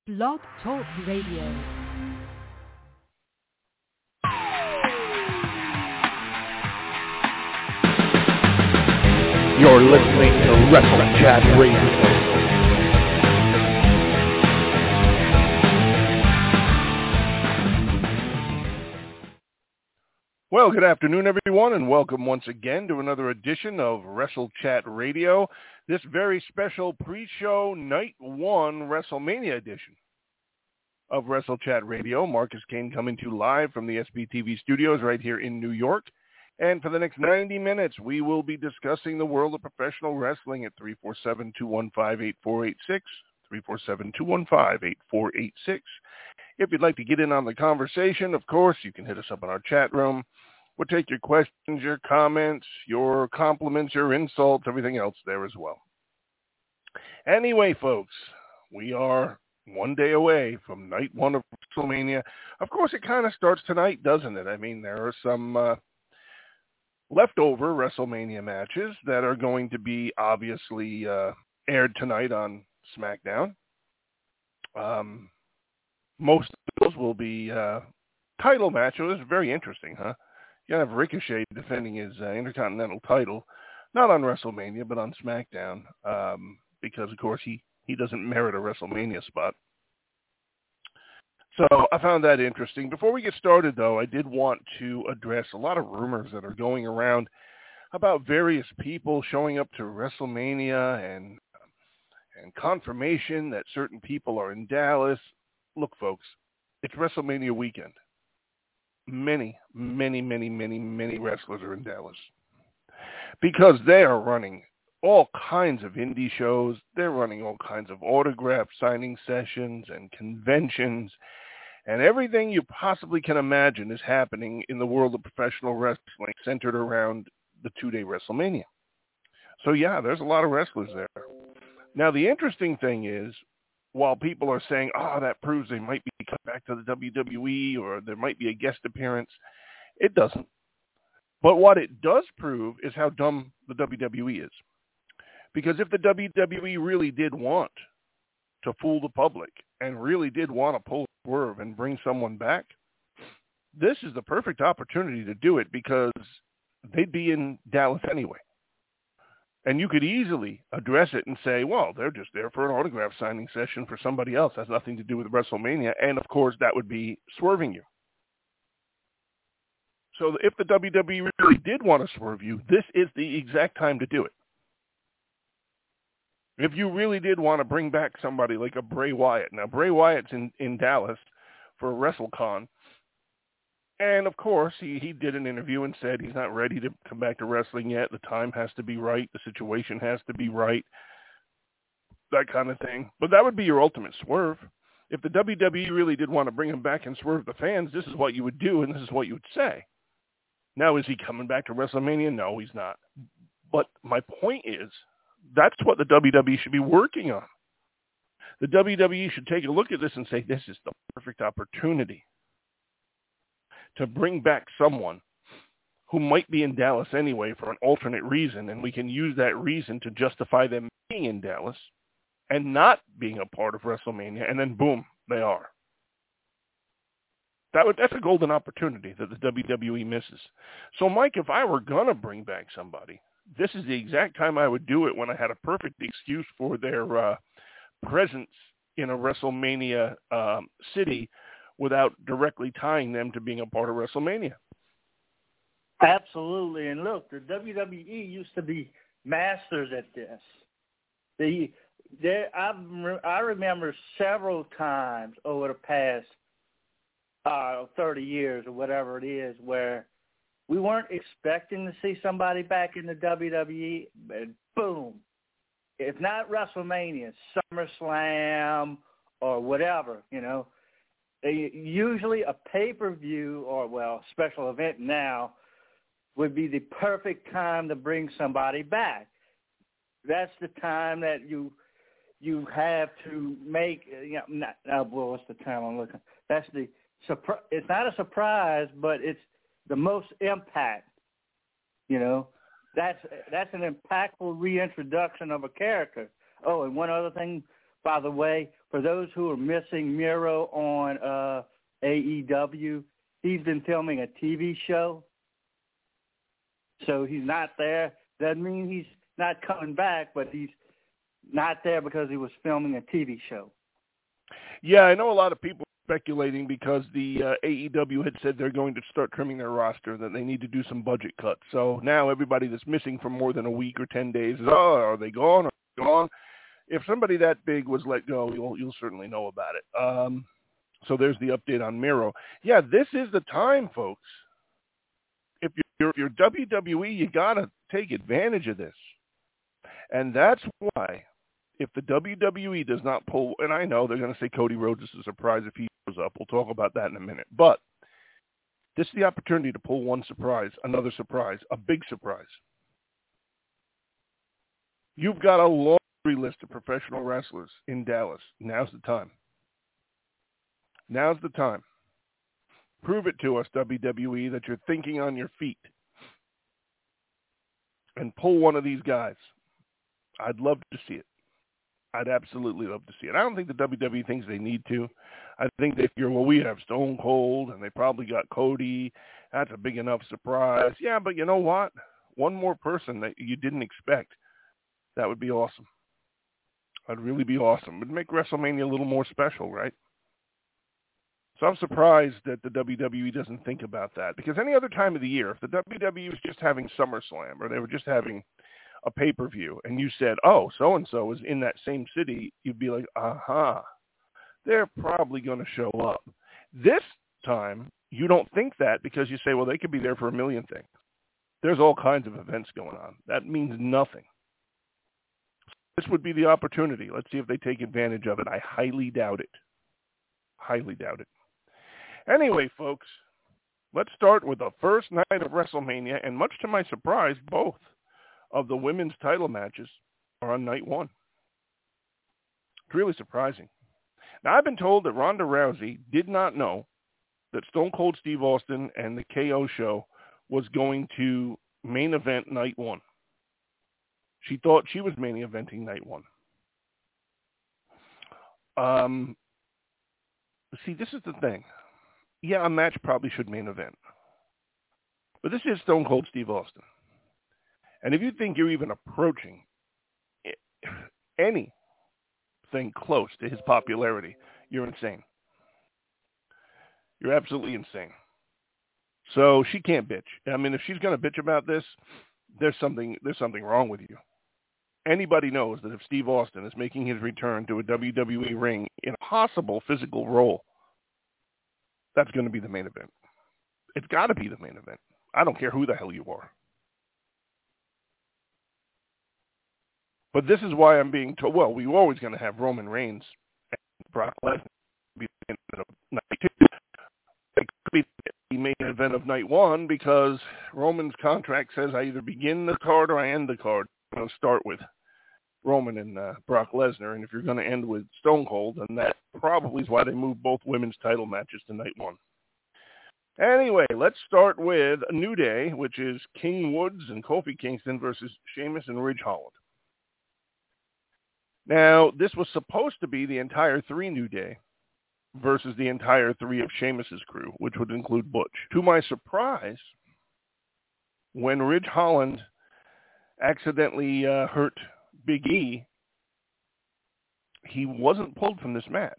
Blog Talk Radio. You're listening to Wrestle Chat Radio. Well, good afternoon, everyone, and welcome once again to another edition of Wrestle Chat Radio, this very special pre-show Night 1 WrestleMania edition of Wrestle Chat Radio. Marcus Kane coming to you live from the SBTV studios right here in New York. And for the next 90 minutes, we will be discussing the world of professional wrestling at 347-215-8486, 347-215-8486. If you'd like to get in on the conversation, of course, you can hit us up in our chat room. We'll take your questions, your comments, your compliments, your insults, everything else there as well. Anyway, folks, we are one day away from Night 1 of WrestleMania. Of course, it kind of starts tonight, doesn't it? I mean, there are some leftover WrestleMania matches that are going to be obviously aired tonight on SmackDown. Most of those will be title matches. It's very interesting, huh? You have Ricochet defending his Intercontinental title, not on WrestleMania, but on SmackDown, because, of course, he doesn't merit a WrestleMania spot. So I found that interesting. Before we get started, though, I did want to address a lot of rumors that are going around about various people showing up to WrestleMania and confirmation that certain people are in Dallas. Look, folks, it's WrestleMania weekend. Many wrestlers are in Dallas because they are running all kinds of indie shows. They're running all kinds of autograph signing sessions and conventions, and everything you possibly can imagine is happening in the world of professional wrestling centered around the two-day WrestleMania. So yeah, there's a lot of wrestlers there. Now, the interesting thing is, while people are saying, that proves they might be coming back to the WWE or there might be a guest appearance, it doesn't. But what it does prove is how dumb the WWE is. Because if the WWE really did want to fool the public and really did want to pull a swerve and bring someone back, this is the perfect opportunity to do it because they'd be in Dallas anyway. And you could easily address it and say, well, they're just there for an autograph signing session for somebody else. It has nothing to do with WrestleMania. And, of course, that would be swerving you. So if the WWE really did want to swerve you, this is the exact time to do it. If you really did want to bring back somebody like a Bray Wyatt. Now, Bray Wyatt's in Dallas for WrestleCon. And, of course, he did an interview and said he's not ready to come back to wrestling yet. The time has to be right. The situation has to be right. That kind of thing. But that would be your ultimate swerve. If the WWE really did want to bring him back and swerve the fans, this is what you would do and this is what you would say. Now, is he coming back to WrestleMania? No, he's not. But my point is, that's what the WWE should be working on. The WWE should take a look at this and say, this is the perfect opportunity to bring back someone who might be in Dallas anyway for an alternate reason, and we can use that reason to justify them being in Dallas and not being a part of WrestleMania, and then boom, they are. That's a golden opportunity that the WWE misses. So, Mike, if I were going to bring back somebody, this is the exact time I would do it when I had a perfect excuse for their presence in a WrestleMania city without directly tying them to being a part of WrestleMania. Absolutely. And look, the WWE used to be masters at this. I remember several times over the past 30 years or whatever it is where we weren't expecting to see somebody back in the WWE, and boom. If not WrestleMania, SummerSlam or whatever, usually a pay-per-view or, special event now would be the perfect time to bring somebody back. That's the time that you have to make, what's the time I'm looking? That's it's not a surprise, but it's the most impact, That's an impactful reintroduction of a character. Oh, and one other thing by the way, for those who are missing Miro on AEW, he's been filming a TV show. So he's not there. Doesn't mean he's not coming back, but he's not there because he was filming a TV show. Yeah, I know a lot of people speculating because the AEW had said they're going to start trimming their roster, that they need to do some budget cuts. So now everybody that's missing for more than a week or 10 days is, are they gone? Are they gone? If somebody that big was let go, you'll certainly know about it. So there's the update on Miro. Yeah, this is the time, folks. If you're WWE, you got to take advantage of this. And that's why, if the WWE does not pull, and I know they're going to say Cody Rhodes is a surprise if he shows up. We'll talk about that in a minute. But this is the opportunity to pull one surprise, another surprise, a big surprise. You've got a laundry list of professional wrestlers in Dallas. Now's the time. Now's the time. Prove it to us, WWE, that you're thinking on your feet. And pull one of these guys. I'd love to see it. I'd absolutely love to see it. I don't think the WWE thinks they need to. I think they figure, well, we have Stone Cold, and they probably got Cody. That's a big enough surprise. Yeah, but you know what? One more person that you didn't expect. That would be awesome. That'd really be awesome. It would make WrestleMania a little more special, right? So I'm surprised that the WWE doesn't think about that. Because any other time of the year, if the WWE was just having SummerSlam or they were just having a pay-per-view and you said, oh, so-and-so is in that same city, you'd be like, aha, they're probably going to show up. This time, you don't think that because you say, well, they could be there for a million things. There's all kinds of events going on. That means nothing. This would be the opportunity. Let's see if they take advantage of it. I highly doubt it. Highly doubt it. Anyway, folks, let's start with the first night of WrestleMania, and much to my surprise, both of the women's title matches are on night one. It's really surprising. Now, I've been told that Ronda Rousey did not know that Stone Cold Steve Austin and the KO show was going to main event night one. She thought she was main eventing night one. See, this is the thing. Yeah, a match probably should main event. But this is Stone Cold Steve Austin. And if you think you're even approaching anything close to his popularity, you're insane. You're absolutely insane. So she can't bitch. I mean, if she's going to bitch about this, there's something wrong with you. Anybody knows that if Steve Austin is making his return to a WWE ring in a possible physical role, that's going to be the main event. It's got to be the main event. I don't care who the hell you are. But this is why I'm being told, well, we were always going to have Roman Reigns and Brock Lesnar be the main event of night two. It could be the main event of night one because Roman's contract says I either begin the card or I end the card. I'm going to start with Roman and Brock Lesnar, and if you're going to end with Stone Cold, then that probably is why they moved both women's title matches to night one. Anyway, let's start with a New Day, which is King Woods and Kofi Kingston versus Sheamus and Ridge Holland. Now, this was supposed to be the entire 3 New Day versus the entire 3 of Sheamus's crew, which would include Butch. To my surprise, when Ridge Holland accidentally hurt Big E, he wasn't pulled from this match.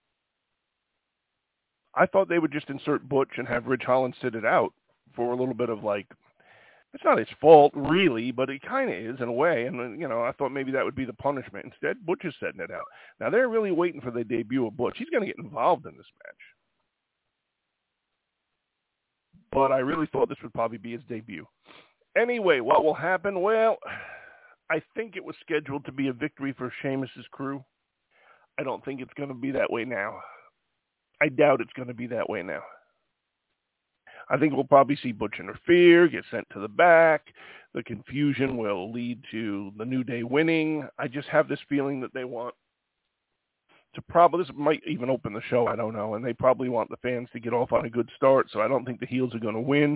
I thought they would just insert Butch and have Ridge Holland sit it out for a little bit of like, it's not his fault really, but it kind of is in a way. And, you know, I thought maybe that would be the punishment. Instead, Butch is setting it out. Now, they're really waiting for the debut of Butch. He's going to get involved in this match. But I really thought this would probably be his debut. Anyway, what will happen? Well, I think it was scheduled to be a victory for Sheamus's crew. I don't think it's going to be that way now. I doubt it's going to be that way now. I think we'll probably see Butch interfere, get sent to the back. The confusion will lead to the New Day winning. I just have this feeling that they want to probably, this might even open the show, I don't know, and they probably want the fans to get off on a good start, so I don't think the heels are going to win.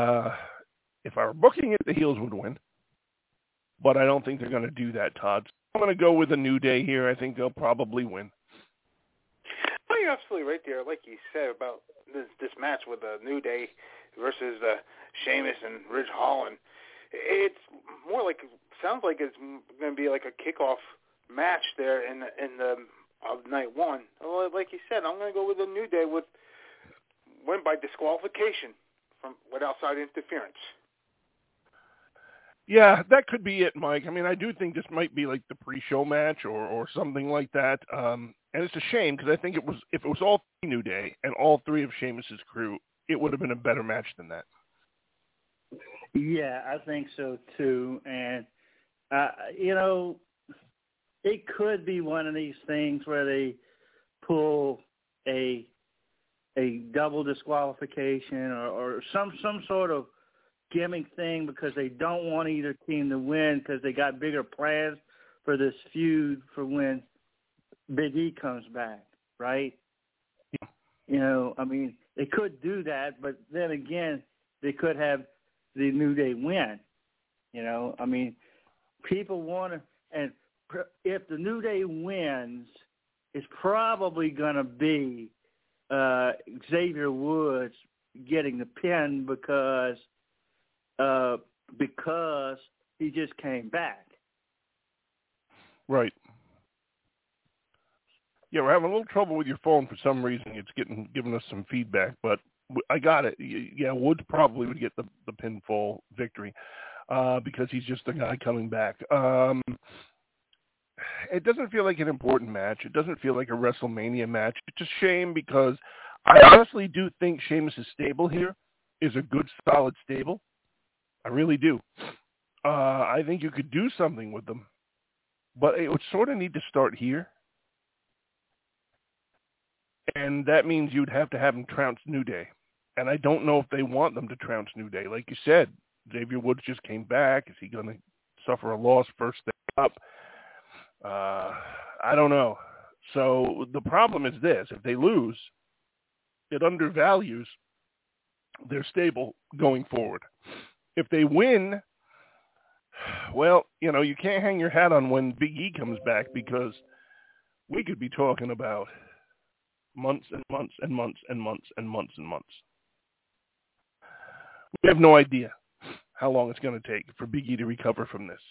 If I were booking it, the heels would win. But I don't think they're going to do that, Todd. I'm going to go with a New Day here. I think they'll probably win. Oh, you're absolutely right there. Like you said about this match with the New Day versus Sheamus and Ridge Holland, it's more like, sounds like it's going to be like a kickoff match there in the of night one. Well, like you said, I'm going to go with the New Day with win by disqualification with outside interference. Yeah, that could be it, Mike. I mean, I do think this might be like the pre-show match or something like that. And it's a shame because I think if it was all New Day and all three of Sheamus's crew, it would have been a better match than that. Yeah, I think so too. And it could be one of these things where they pull a double disqualification or some sort of gimmick thing because they don't want either team to win because they got bigger plans for this feud for when Big E comes back, right? Yeah. I mean, they could do that, but then again, they could have the New Day win. I mean, people want to, and if the New Day wins, it's probably going to be Xavier Woods getting the pin because he just came back. Right. Yeah, we're having a little trouble with your phone for some reason. It's giving us some feedback, but I got it. Yeah, Woods probably would get the pinfall victory because he's just a guy coming back. It doesn't feel like an important match. It doesn't feel like a WrestleMania match. It's a shame because I honestly do think Sheamus' stable here is a good, solid stable. I really do. I think you could do something with them, but it would sort of need to start here. And that means you'd have to have them trounce New Day. And I don't know if they want them to trounce New Day. Like you said, Xavier Woods just came back. Is he going to suffer a loss first step up? I don't know. So the problem is this. If they lose, it undervalues their stable going forward. If they win, well, you can't hang your hat on when Big E comes back because we could be talking about months and months and months and months and months and months. We have no idea how long it's going to take for Big E to recover from this.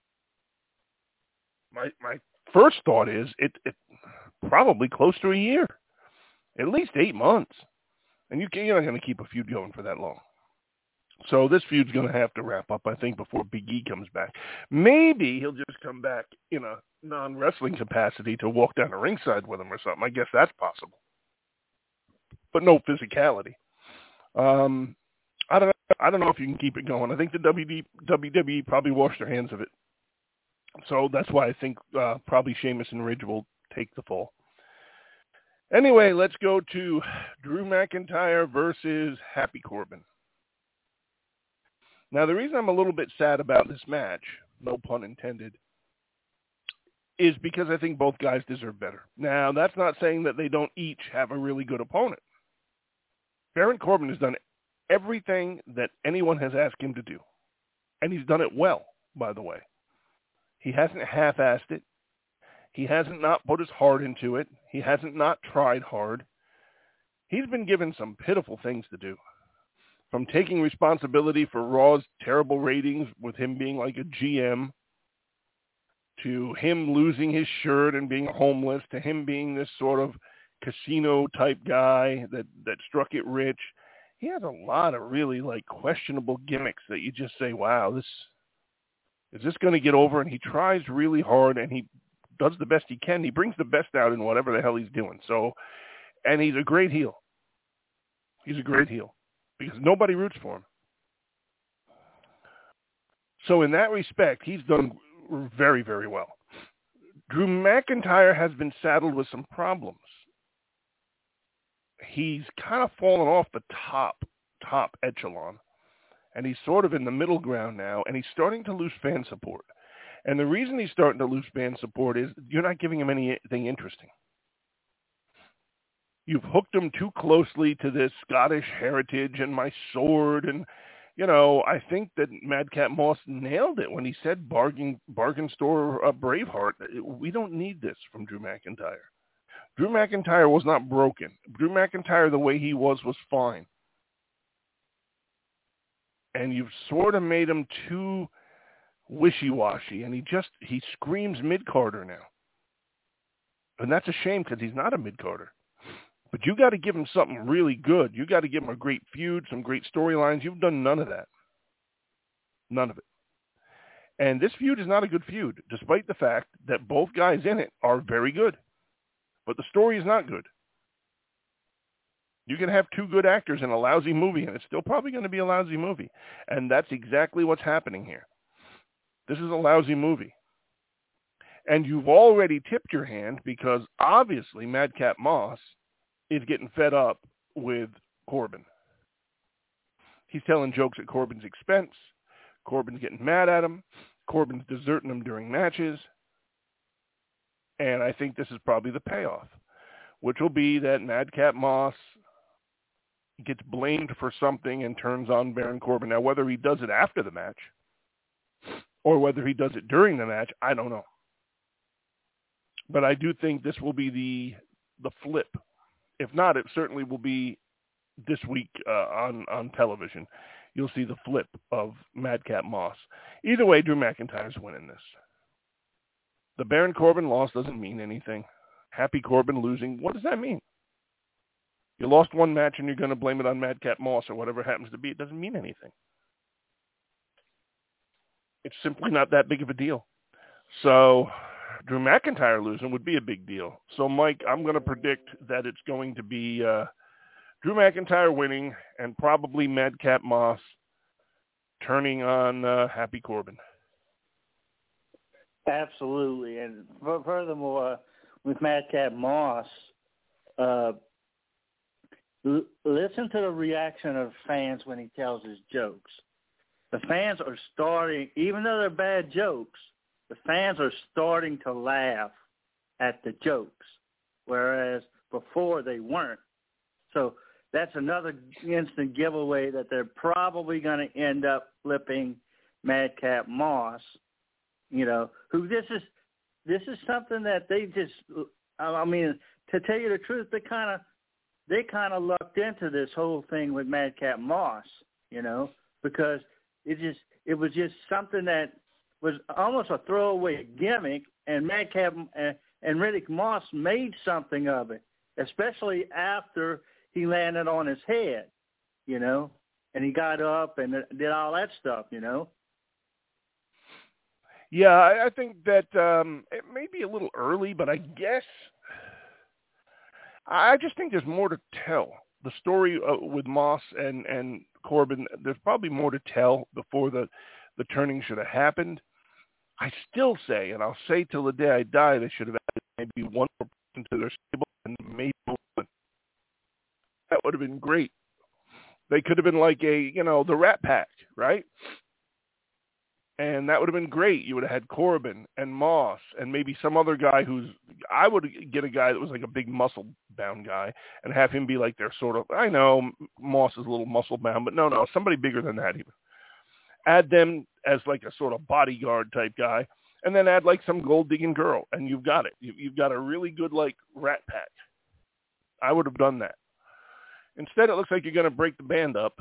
My first thought is it probably close to a year, at least 8 months. And you're not going to keep a feud going for that long. So this feud's going to have to wrap up, I think, before Big E comes back. Maybe he'll just come back in a non-wrestling capacity to walk down the ringside with him or something. I guess that's possible. But no physicality. I don't know if you can keep it going. I think the WWE probably washed their hands of it. So that's why I think probably Sheamus and Ridge will take the fall. Anyway, let's go to Drew McIntyre versus Happy Corbin. Now, the reason I'm a little bit sad about this match, no pun intended, is because I think both guys deserve better. Now, that's not saying that they don't each have a really good opponent. Baron Corbin has done everything that anyone has asked him to do. And he's done it well, by the way. He hasn't half-assed it. He hasn't not put his heart into it. He hasn't not tried hard. He's been given some pitiful things to do. From taking responsibility for Raw's terrible ratings with him being like a GM, to him losing his shirt and being homeless, to him being this sort of casino-type guy that struck it rich. He has a lot of really questionable gimmicks that you just say, wow, is this going to get over? And he tries really hard and he does the best he can. He brings the best out in whatever the hell he's doing. So, and he's a great heel. He's a great heel because nobody roots for him. So in that respect, he's done very, very well. Drew McIntyre has been saddled with some problems. He's kind of fallen off the top echelon, and he's sort of in the middle ground now, and he's starting to lose fan support. And the reason he's starting to lose fan support is you're not giving him anything interesting. You've hooked him too closely to this Scottish heritage and my sword, and I think that Madcap Moss nailed it when he said bargain store Braveheart. We don't need this from Drew McIntyre. Drew McIntyre was not broken. Drew McIntyre, the way he was fine. And you've sort of made him too wishy-washy, and he screams mid-carder now. And that's a shame because he's not a mid-carder. But you got to give him something really good. You got to give him a great feud, some great storylines. You've done none of that. None of it. And this feud is not a good feud, despite the fact that both guys in it are very good. But the story is not good. You can have two good actors in a lousy movie, and it's still probably going to be a lousy movie. And that's exactly what's happening here. This is a lousy movie. And you've already tipped your hand because obviously Madcap Moss is getting fed up with Corbin. He's telling jokes at Corbin's expense. Corbin's getting mad at him. Corbin's deserting him during matches. And I think this is probably the payoff, which will be that Madcap Moss gets blamed for something and turns on Baron Corbin. Now, whether he does it after the match or whether he does it during the match, I don't know. But I do think this will be the flip. If not, it certainly will be this week on television. You'll see the flip of Madcap Moss. Either way, Drew McIntyre's winning this. The Baron Corbin loss doesn't mean anything. Happy Corbin losing, what does that mean? You lost one match and you're going to blame it on Madcap Moss or whatever it happens to be. It doesn't mean anything. It's simply not that big of a deal. So Drew McIntyre losing would be a big deal. So, Mike, I'm going to predict that it's going to be Drew McIntyre winning and probably Madcap Moss turning on Happy Corbin. Absolutely. And furthermore, with Madcap Moss, listen to the reaction of fans when he tells his jokes. The fans are starting, even though they're bad jokes, the fans are starting to laugh at the jokes, whereas before they weren't. So that's another instant giveaway that they're probably going to end up flipping Madcap Moss, who this is something that they just, to tell you the truth, they kind of lucked into this whole thing with Madcap Moss, because it was just something that was almost a throwaway gimmick, and Madcap and Riddick Moss made something of it, especially after he landed on his head, and he got up and did all that stuff, Yeah, I think that it may be a little early, but I guess I just think there's more to tell. The story with Moss and Corbin, there's probably more to tell before the turning should have happened. I still say, and I'll say till the day I die, they should have added maybe one more person to their stable and maybe one. That would have been great. They could have been like the Rat Pack, right? And that would have been great. You would have had Corbin and Moss and maybe some other guy I would get a guy that was like a big muscle-bound guy and have him be like their sort of, I know Moss is a little muscle-bound, but no, somebody bigger than that even. Add them as like a sort of bodyguard type guy, and then add like some gold-digging girl, and you've got it. You've got a really good like Rat Pack. I would have done that. Instead, it looks like you're going to break the band up.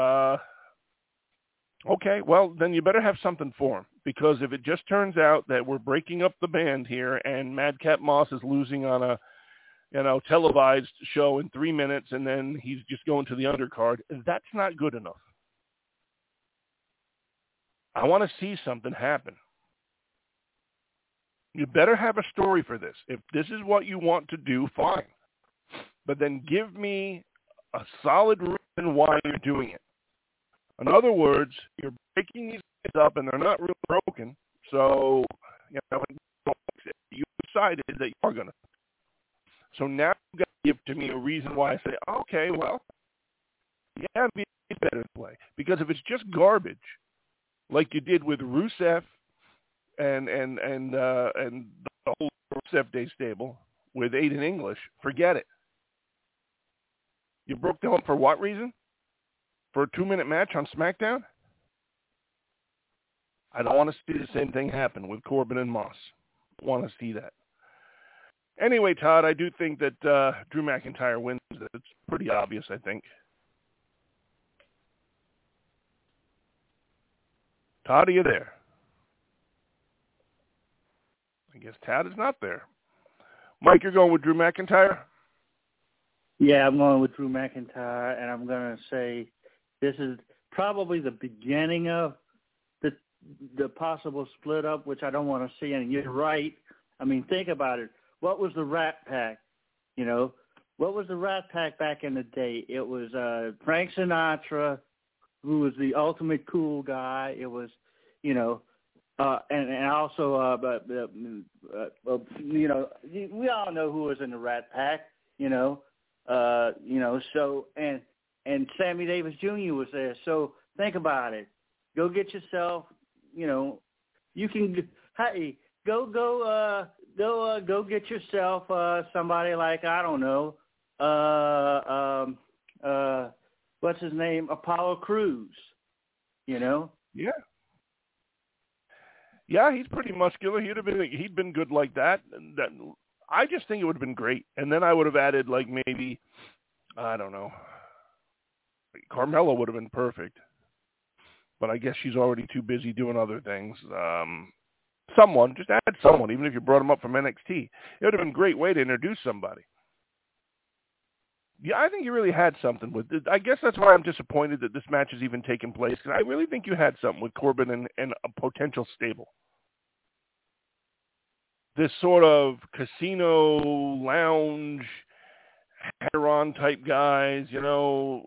Okay, well, then you better have something for him, because if it just turns out that we're breaking up the band here and Madcap Moss is losing on a, televised show in 3 minutes and then he's just going to the undercard, that's not good enough. I want to see something happen. You better have a story for this. If this is what you want to do, fine. But then give me a solid reason why you're doing it. In other words, you're breaking these things up and they're not really broken. So, you decided that you are going to. So now you've got to give to me a reason why I say, okay, well, yeah, it's better to play. Because if it's just garbage, like you did with Rusev and the whole Rusev Day stable with Aiden English, forget it. You broke them up for what reason? for a 2-minute match on SmackDown? I don't want to see the same thing happen with Corbin and Moss. I want to see that. Anyway, Todd, I do think that Drew McIntyre wins. It's pretty obvious, I think. Todd, are you there? I guess Todd is not there. Mike, you're going with Drew McIntyre? Yeah, I'm going with Drew McIntyre, and I'm going to say this is probably the beginning of the possible split up, which I don't want to see. And you're right. I mean, think about it. What was the Rat Pack? You know, what was the Rat Pack back in the day? It was Frank Sinatra, who was the ultimate cool guy. It was, you know, and also, you know, we all know who was in the Rat Pack. You know, so and Sammy Davis Jr. was there. So think about it. Go get yourself. You know, you can. Hey, go get yourself somebody like, I don't know, what's his name, Apollo Crews. You know. Yeah. Yeah, he's pretty muscular. He'd been good like that. I just think it would have been great. And then I would have added like maybe, I don't know, Carmella would have been perfect. But I guess she's already too busy doing other things. Someone, just add someone, even if you brought him up from NXT. It would have been a great way to introduce somebody. Yeah, I think you really had something with it. I guess that's why I'm disappointed that this match is even taking place, because I really think you had something with Corbin and a potential stable. This sort of casino lounge, hater-on type guys, you know,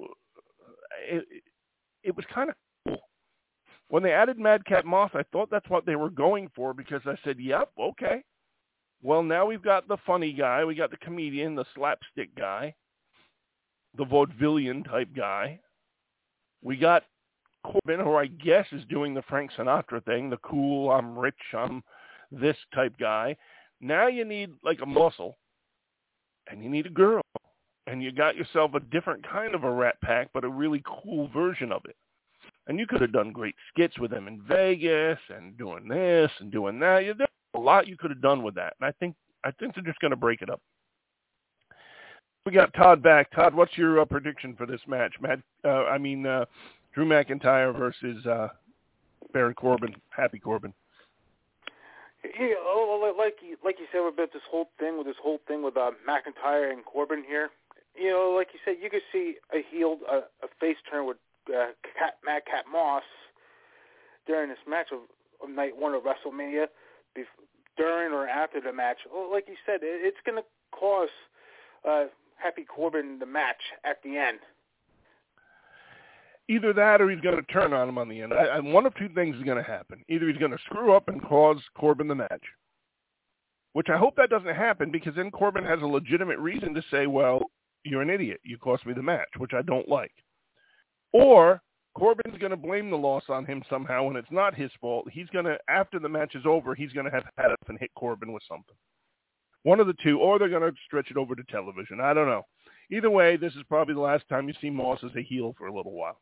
it was kind of cool. When they added Madcap Moss, I thought that's what they were going for, because I said, yep, okay. Well, now we've got the funny guy, we got the comedian, the slapstick guy, the vaudevillian type guy. We got Corbin, who I guess is doing the Frank Sinatra thing, the cool, I'm rich, I'm this type guy. Now you need like a muscle, and you need a girl, and you got yourself a different kind of a Rat Pack, but a really cool version of it. And you could have done great skits with them in Vegas and doing this and doing that. There's a lot you could have done with that, and I think they're just going to break it up. We got Todd back. Todd, what's your prediction for this match? Drew McIntyre versus Baron Corbin, Happy Corbin. Yeah, like you said about this whole thing with McIntyre and Corbin here. You know, like you said, you could see a face turn with Madcap Moss during this match of night one of WrestleMania, during or after the match. Well, like you said, it's going to cost Happy Corbin the match at the end. Either that or he's going to turn on him on the end. One of two things is going to happen. Either he's going to screw up and cause Corbin the match, which I hope that doesn't happen, because then Corbin has a legitimate reason to say, well, you're an idiot. You cost me the match, which I don't like. Or Corbin's going to blame the loss on him somehow, and it's not his fault. He's going to, after the match is over, he's going to have had up and hit Corbin with something. One of the two, or they're going to stretch it over to television. I don't know. Either way, this is probably the last time you see Moss as a heel for a little while.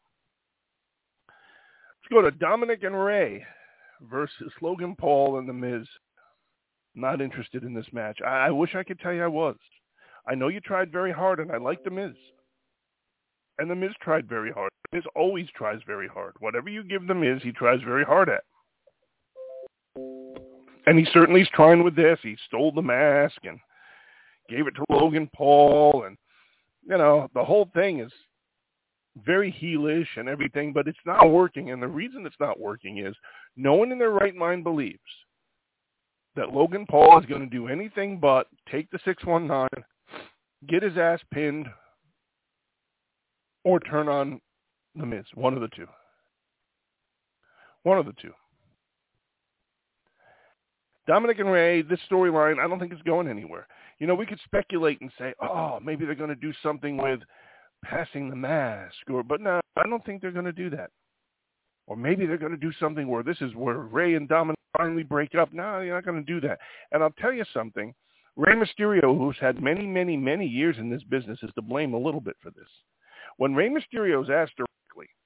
Let's go to Dominic and Rey versus Logan Paul and The Miz. Not interested in this match. I wish I could tell you I was. I know you tried very hard, and I like The Miz. And The Miz tried very hard. The Miz always tries very hard. Whatever you give The Miz, he tries very hard at. And he certainly is trying with this. He stole the mask and gave it to Logan Paul. And, you know, the whole thing is very heelish and everything, but it's not working. And the reason it's not working is no one in their right mind believes that Logan Paul is going to do anything but take the 619, get his ass pinned, or turn on The Miz. One of the two. One of the two. Dominic and Rey, this storyline, I don't think it's going anywhere. You know, we could speculate and say, oh, maybe they're going to do something with passing the mask, but no, I don't think they're going to do that. Or maybe they're going to do something where this is where Rey and Dominic finally break up. No, you're not going to do that. And I'll tell you something. Rey Mysterio, who's had many, many, many years in this business, is to blame a little bit for this. When Rey Mysterio is asked directly,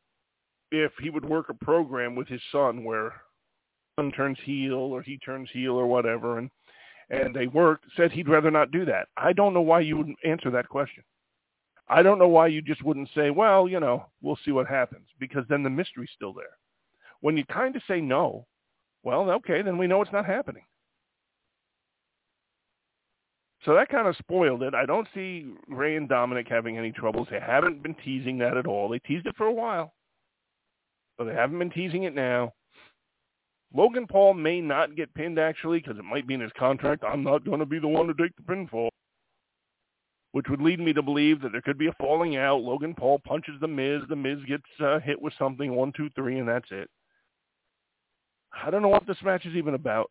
if he would work a program with his son where son turns heel or he turns heel or whatever, and they worked, said he'd rather not do that. I don't know why you wouldn't answer that question. I don't know why you just wouldn't say, well, we'll see what happens, because then the mystery's still there. When you kind of say no, well, okay, then we know it's not happening. So that kind of spoiled it. I don't see Ray and Dominic having any troubles. They haven't been teasing that at all. They teased it for a while, but they haven't been teasing it now. Logan Paul may not get pinned, actually, because it might be in his contract. I'm not going to be the one to take the pinfall, which would lead me to believe that there could be a falling out. Logan Paul punches The Miz. The Miz gets hit with something, 1, 2, 3, and that's it. I don't know what this match is even about.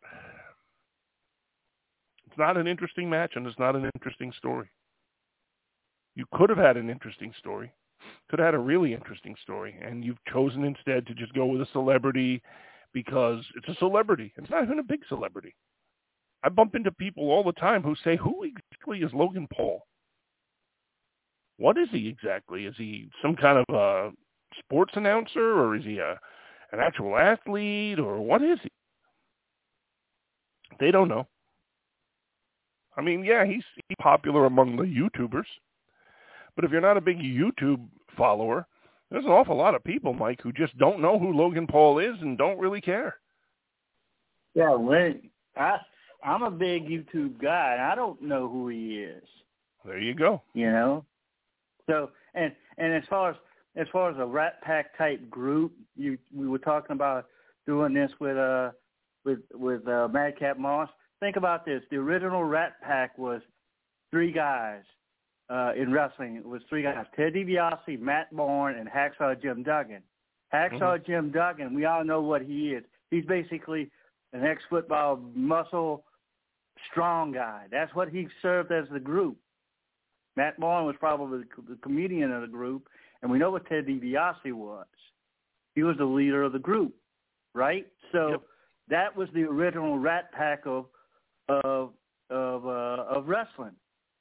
It's not an interesting match, and it's not an interesting story. You could have had an interesting story. Could have had a really interesting story, and you've chosen instead to just go with a celebrity because it's a celebrity. It's not even a big celebrity. I bump into people all the time who say, who exactly is Logan Paul? What is he exactly? Is he some kind of a sports announcer, or is he an actual athlete, or what is he? They don't know. I mean, yeah, he's popular among the YouTubers, but if you're not a big YouTube follower, there's an awful lot of people, Mike, who just don't know who Logan Paul is and don't really care. Yeah, I'm a big YouTube guy, and I don't know who he is. There you go. So, and as far as a Rat Pack type group, we were talking about doing this with Madcap Moss. Think about this: the original Rat Pack was 3 guys in wrestling. It was 3 guys: Ted DiBiase, Matt Bourne, and Hacksaw Jim Duggan. Hacksaw Jim Duggan, we all know what he is. He's basically an ex-football muscle strong guy. That's what he served as the group. Matt Bourne was probably the comedian of the group, and we know what Ted DiBiase was. He was the leader of the group, right? So that was the original Rat Pack of wrestling.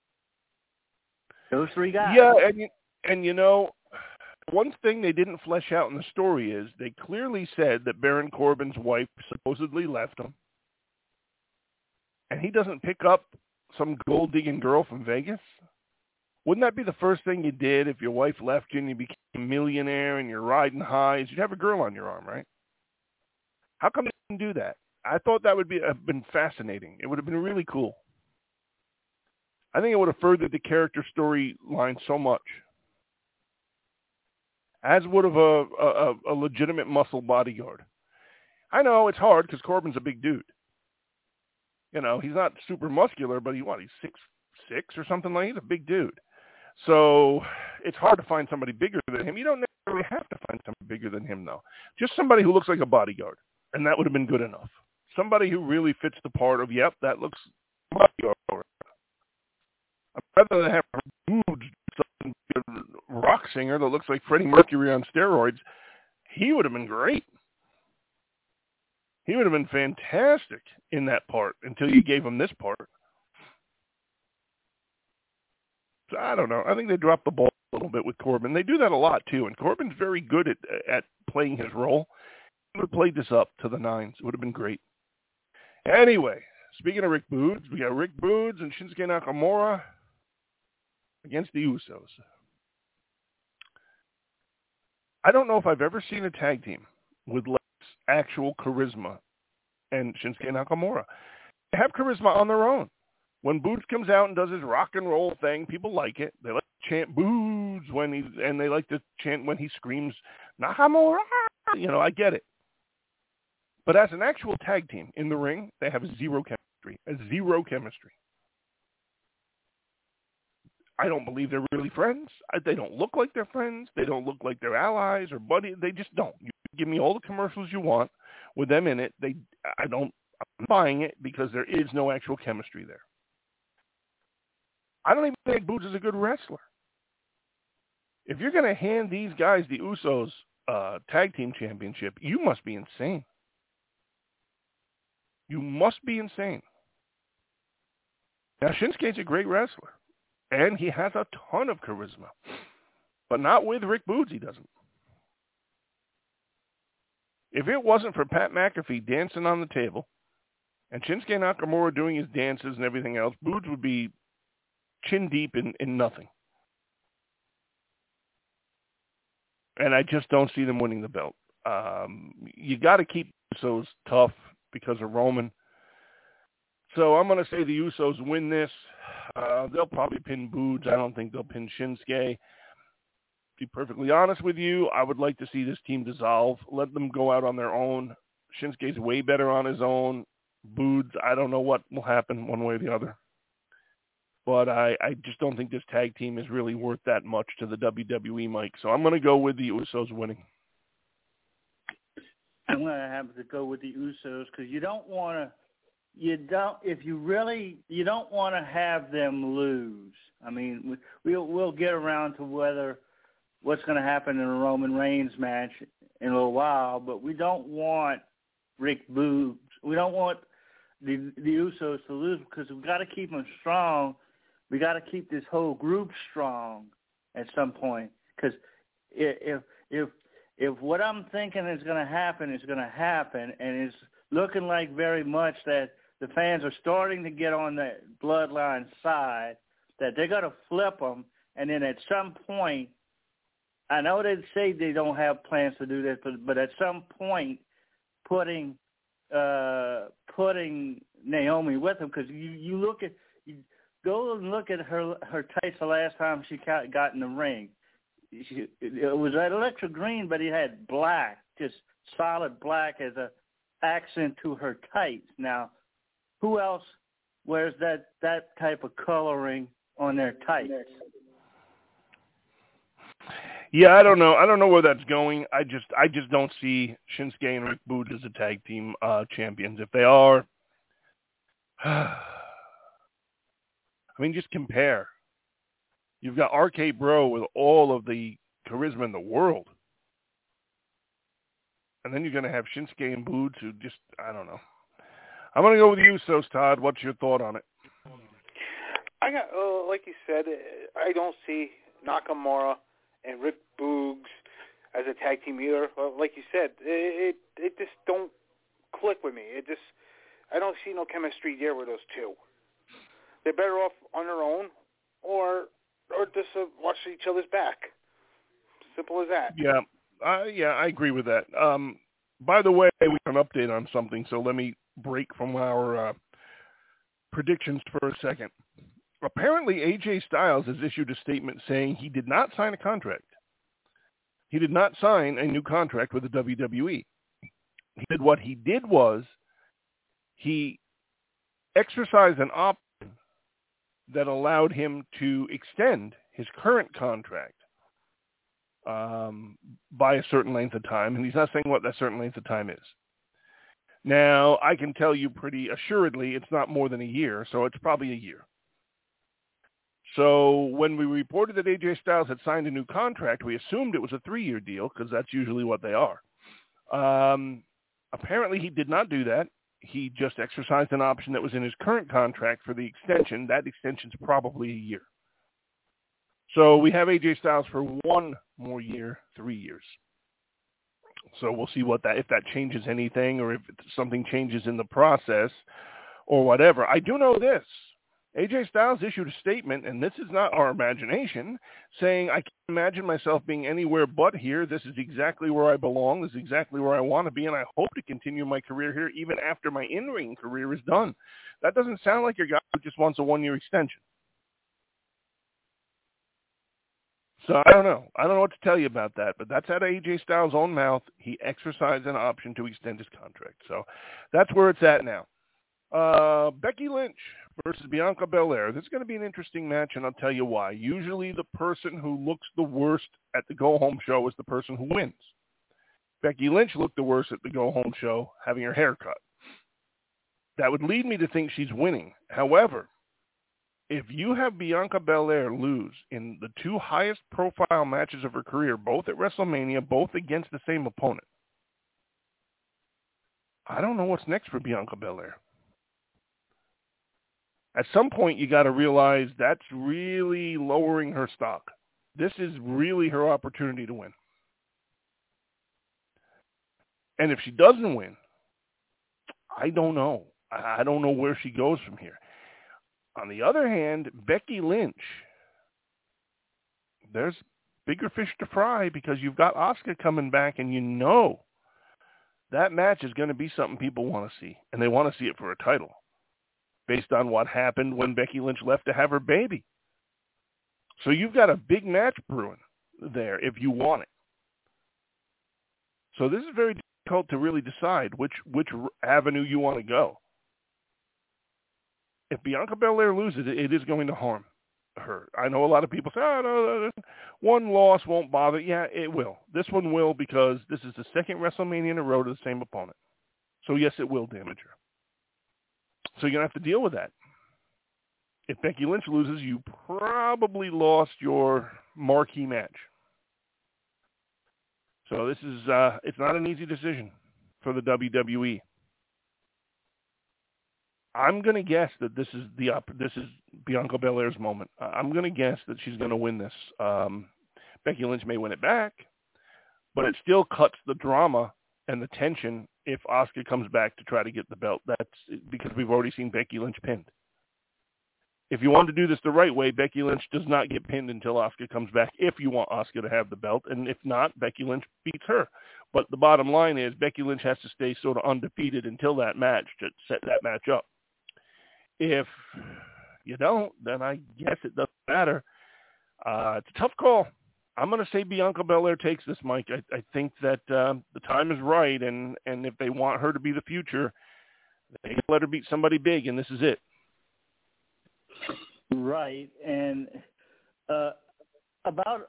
Those 3 guys. Yeah, and one thing they didn't flesh out in the story is they clearly said that Baron Corbin's wife supposedly left him, and he doesn't pick up some gold-digging girl from Vegas. Wouldn't that be the first thing you did if your wife left you and you became a millionaire and you're riding highs? You'd have a girl on your arm, right? How come they didn't do that? I thought that would have been fascinating. It would have been really cool. I think it would have furthered the character storyline so much. As would have a legitimate muscle bodyguard. I know it's hard because Corbin's a big dude. He's not super muscular, but he's 6'6" or something like that. He's a big dude. So it's hard to find somebody bigger than him. You don't necessarily have to find somebody bigger than him, though. Just somebody who looks like a bodyguard, and that would have been good enough. Somebody who really fits the part of, yep, that looks like a bodyguard. I'd rather have some rock singer that looks like Freddie Mercury on steroids. He would have been great. He would have been fantastic in that part until you gave him this part. So I don't know. I think they dropped the ball a little bit with Corbin. They do that a lot, too, and Corbin's very good at playing his role. He would have played this up to the nines. It would have been great. Anyway, speaking of Rick Boogs, we got Rick Boogs and Shinsuke Nakamura against the Usos. I don't know if I've ever seen a tag team with less actual charisma and Shinsuke Nakamura. They have charisma on their own. When Boogs comes out and does his rock and roll thing, people like it. They like to chant Boogs and they like to chant when he screams Nakamura. I get it. But as an actual tag team in the ring, they have zero chemistry. I don't believe they're really friends. They don't look like they're friends. They don't look like they're allies or buddies. They just don't. You give me all the commercials you want with them in it. I'm buying it because there is no actual chemistry there. I don't even think Boogs is a good wrestler. If you're going to hand these guys the Usos tag team championship, you must be insane. You must be insane. Now, Shinsuke's a great wrestler, and he has a ton of charisma, but not with Rick Boogs, he doesn't. If it wasn't for Pat McAfee dancing on the table and Shinsuke Nakamura doing his dances and everything else, Boogs would be chin deep in nothing. And I just don't see them winning the belt. You got to keep the Usos tough because of Roman. So I'm going to say the Usos win this. They'll probably pin Boogs. I don't think they'll pin Shinsuke. To be perfectly honest with you, I would like to see this team dissolve. Let them go out on their own. Shinsuke's way better on his own. Boogs, I don't know what will happen one way or the other. But I just don't think this tag team is really worth that much to the WWE, Mike. So I'm going to go with the Usos winning. I'm going to have to go with the Usos because you don't want to have them lose. I mean, we'll get around to what's going to happen in a Roman Reigns match in a little while, but we don't want Rick Boogs. We don't want the Usos to lose because we've got to keep them strong. We got to keep this whole group strong at some point because if what I'm thinking is going to happen, and it's looking like very much that the fans are starting to get on the Bloodline side, that they're going to flip them, and then at some point, I know they say they don't have plans to do this, but at some point, putting Naomi with them, because you go and look at her tights the last time she got in the ring. It was that electric green, but it had black, just solid black as a accent to her tights. Now, who else wears that type of coloring on their tights? Yeah, I don't know. I don't know where that's going. I just don't see Shinsuke and Rick Boogs as a tag team champions. If they are, I mean, just compare. You've got RK Bro with all of the charisma in the world. And then you're going to have Shinsuke and Boogs who just, I don't know. I'm going to go with the Usos, Todd. What's your thought on it? I got, like you said, I don't see Nakamura and Rick Boogs as a tag team either. Like you said, it just don't click with me. I don't see no chemistry there with those two. They're better off on their own, or just watch each other's back. Simple as that. Yeah, I agree with that. By the way, we have an update on something, so let me break from our predictions for a second. Apparently, AJ Styles has issued a statement saying he did not sign a contract. He did not sign a new contract with the WWE. What he did was he exercised an option that allowed him to extend his current contract by a certain length of time, and he's not saying what that certain length of time is. Now, I can tell you pretty assuredly it's not more than a year, so it's probably a year. So when we reported that AJ Styles had signed a new contract, we assumed it was a 3-year deal because that's usually what they are. Apparently he did not do that. He just exercised an option that was in his current contract for the extension. That extension's probably a year. So we have AJ Styles for 1 more year, 3 years. So we'll see if that changes anything or if something changes in the process or whatever. I do know this. AJ Styles issued a statement, and this is not our imagination, saying, I can't imagine myself being anywhere but here. This is exactly where I belong. This is exactly where I want to be, and I hope to continue my career here even after my in-ring career is done. That doesn't sound like a guy who just wants a 1-year extension. So I don't know. I don't know what to tell you about that, but that's out of AJ Styles' own mouth. He exercised an option to extend his contract. So that's where it's at now. Becky Lynch versus Bianca Belair. This is going to be an interesting match, and I'll tell you why. Usually the person who looks the worst at the go-home show is the person who wins. Becky Lynch looked the worst at the go-home show, having her hair cut. That would lead me to think she's winning. However, if you have Bianca Belair lose in the 2 highest profile matches of her career, both at WrestleMania, both against the same opponent, I don't know what's next for Bianca Belair. At some point, you got to realize that's really lowering her stock. This is really her opportunity to win. And if she doesn't win, I don't know. I don't know where she goes from here. On the other hand, Becky Lynch, there's bigger fish to fry because you've got Asuka coming back, and you know that match is going to be something people want to see, and they want to see it for a title based on what happened when Becky Lynch left to have her baby. So you've got a big match brewing there if you want it. So this is very difficult to really decide which avenue you want to go. If Bianca Belair loses, it is going to harm her. I know a lot of people say, no, one loss won't bother. Yeah, it will. This one will, because this is the second WrestleMania in a row to the same opponent. So yes, it will damage her. So you're going to have to deal with that. If Becky Lynch loses, you probably lost your marquee match. So this is, it's not an easy decision for the WWE. I'm going to guess that this is Bianca Belair's moment. I'm going to guess that she's going to win this. Becky Lynch may win it back, but it still cuts the drama and the tension if Asuka comes back to try to get the belt. That's because we've already seen Becky Lynch pinned. If you want to do this the right way, Becky Lynch does not get pinned until Asuka comes back, if you want Asuka to have the belt. And if not, Becky Lynch beats her. But the bottom line is Becky Lynch has to stay sort of undefeated until that match to set that match up. If you don't, then I guess it doesn't matter. It's a tough call. I'm going to say Bianca Belair takes this, Mike. I think that the time is right, and if they want her to be the future, they can let her beat somebody big, and this is it. Right, and about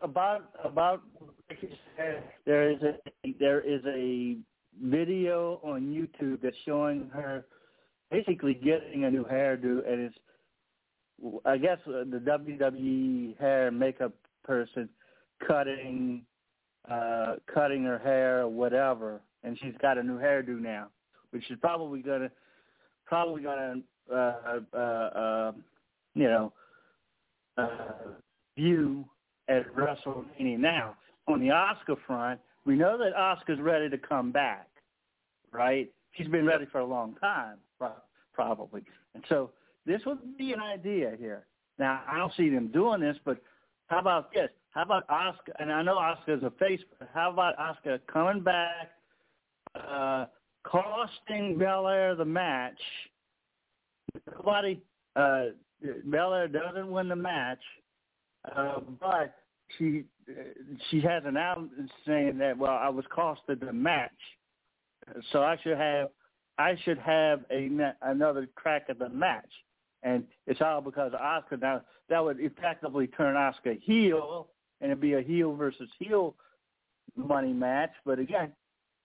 there is a video on YouTube that's showing her basically getting a new hairdo, and it's, I guess, the WWE hair and makeup person cutting her hair or whatever, and she's got a new hairdo now, which is probably gonna view at WrestleMania. Now, on the Asuka front, we know that Asuka's ready to come back, right? She's been ready for a long time, probably. And so this would be an idea here. Now, I don't see them doing this, but how about this? How about Asuka? And I know Asuka's a face, but how about Asuka coming back, costing Belair the match? Belair doesn't win the match, but she has an out saying that, well, I was costed the match, so I should have another crack at the match, and it's all because of Asuka. Now that would effectively turn Asuka heel, and it'd be a heel versus heel money match. But again,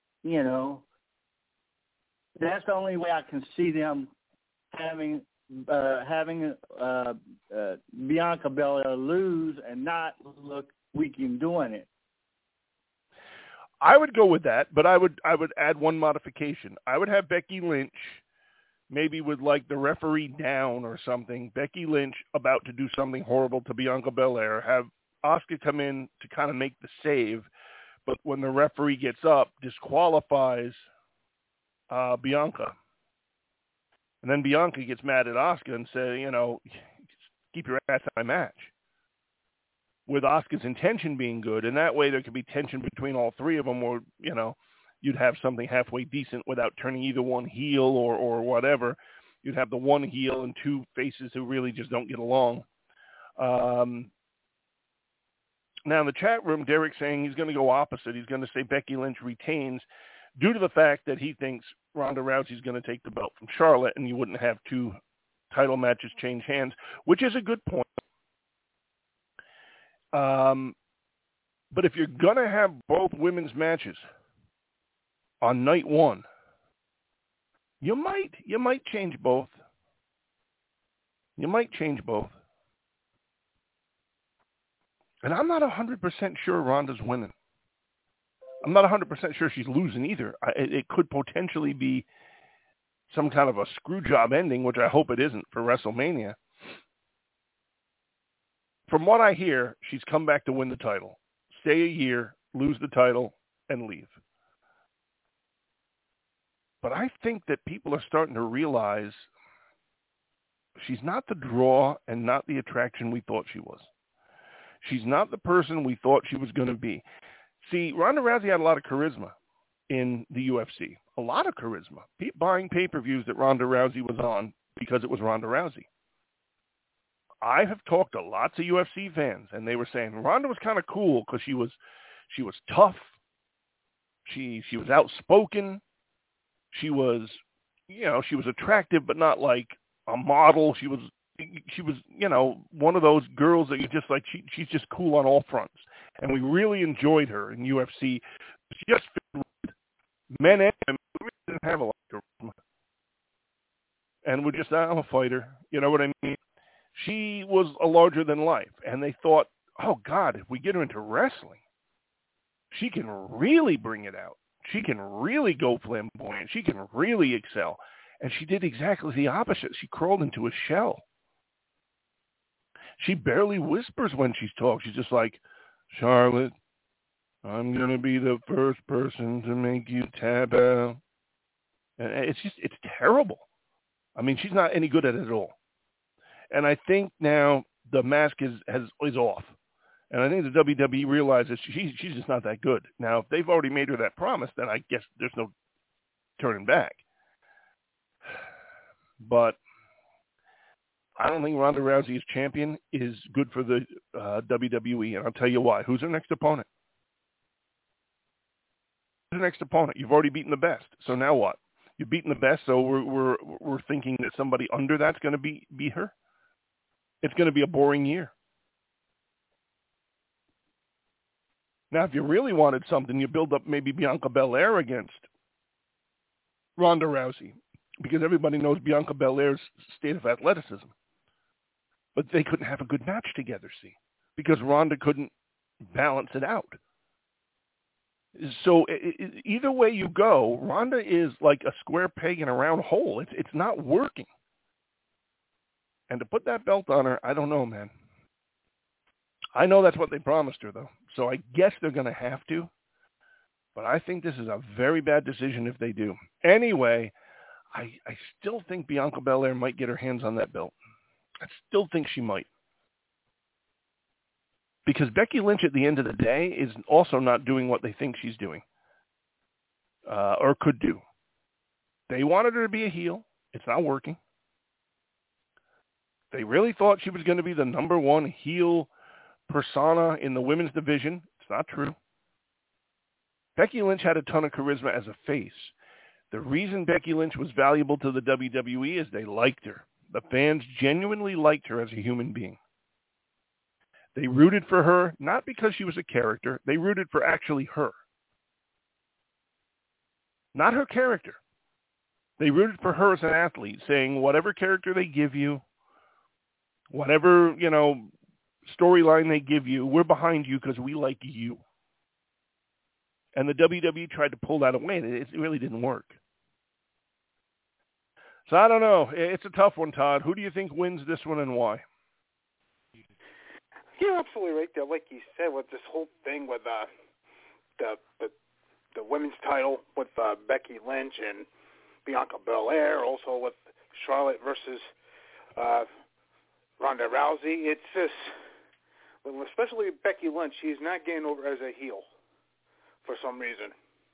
that's the only way I can see them having Bianca Belair lose and not look weak in doing it. I would go with that, but I would add one modification. I would have Becky Lynch, maybe with like the referee down or something, Becky Lynch about to do something horrible to Bianca Belair, have Asuka come in to kind of make the save, but when the referee gets up, disqualifies Bianca. And then Bianca gets mad at Asuka and says, keep your ass out of my match. With Asuka's intention being good, and that way there could be tension between all three of them, or, you'd have something halfway decent without turning either one heel or whatever. You'd have the one heel and two faces who really just don't get along. Now in the chat room, Derek's saying he's going to go opposite. He's going to say Becky Lynch retains due to the fact that he thinks Ronda Rousey's going to take the belt from Charlotte, and you wouldn't have two title matches change hands, which is a good point. But if you're going to have both women's matches on night one, you might change both. You might change both. And I'm not 100% sure Ronda's winning. I'm not 100% sure she's losing either. It could potentially be some kind of a screw job ending, which I hope it isn't for WrestleMania. From what I hear, she's come back to win the title, stay a year, lose the title, and leave. But I think that people are starting to realize she's not the draw and not the attraction we thought she was. She's not the person we thought she was going to be. See, Ronda Rousey had a lot of charisma in the UFC. A lot of charisma. Buying pay-per-views that Ronda Rousey was on because it was Ronda Rousey. I have talked to lots of UFC fans, and they were saying Ronda was kind of cool because she was tough. She was outspoken. She was attractive, but not like a model. She was, one of those girls that you just like. She's just cool on all fronts, and we really enjoyed her in UFC. She just fit with men and women. We didn't have a lot of charisma, and we're just, I'm a fighter. You know what I mean? She was a larger than life, and they thought, oh God, if we get her into wrestling, she can really bring it out. She can really go flamboyant. She can really excel. And she did exactly the opposite. She crawled into a shell. She barely whispers when she's talking. She's just like, Charlotte, I'm going to be the first person to make you tap out. And it's terrible. I mean, she's not any good at it at all. And I think now the mask is off. And I think the WWE realizes she's just not that good. Now, if they've already made her that promise, then I guess there's no turning back. But I don't think Ronda Rousey as champion is good for the WWE, and I'll tell you why. Who's her next opponent? Who's her next opponent? You've already beaten the best. So now what? You've beaten the best, so we're thinking that somebody under that's going to beat her? It's going to be a boring year. Now, if you really wanted something, you build up maybe Bianca Belair against Ronda Rousey, because everybody knows Bianca Belair's state of athleticism. But they couldn't have a good match together, see, because Ronda couldn't balance it out. So either way you go, Ronda is like a square peg in a round hole. It's not working. And to put that belt on her, I don't know, man. I know that's what they promised her, though. So I guess they're going to have to. But I think this is a very bad decision if they do. Anyway, I still think Bianca Belair might get her hands on that belt. I still think she might. Because Becky Lynch at the end of the day is also not doing what they think she's doing. Or could do. They wanted her to be a heel. It's not working. They really thought she was going to be the number one heel persona in the women's division. It's not true. Becky Lynch had a ton of charisma as a face. The reason Becky Lynch was valuable to the WWE is they liked her. The fans genuinely liked her as a human being. They rooted for her, not because she was a character. They rooted for actually her. Not her character. They rooted for her as an athlete, saying whatever character they give you, whatever, storyline they give you, we're behind you because we like you. And the WWE tried to pull that away, and it really didn't work. So I don't know. It's a tough one, Todd. Who do you think wins this one and why? You're absolutely right there. Like you said, with this whole thing with the women's title with Becky Lynch and Bianca Belair, also with Charlotte versus Ronda Rousey. It's just, especially Becky Lynch, she's not getting over as a heel for some reason.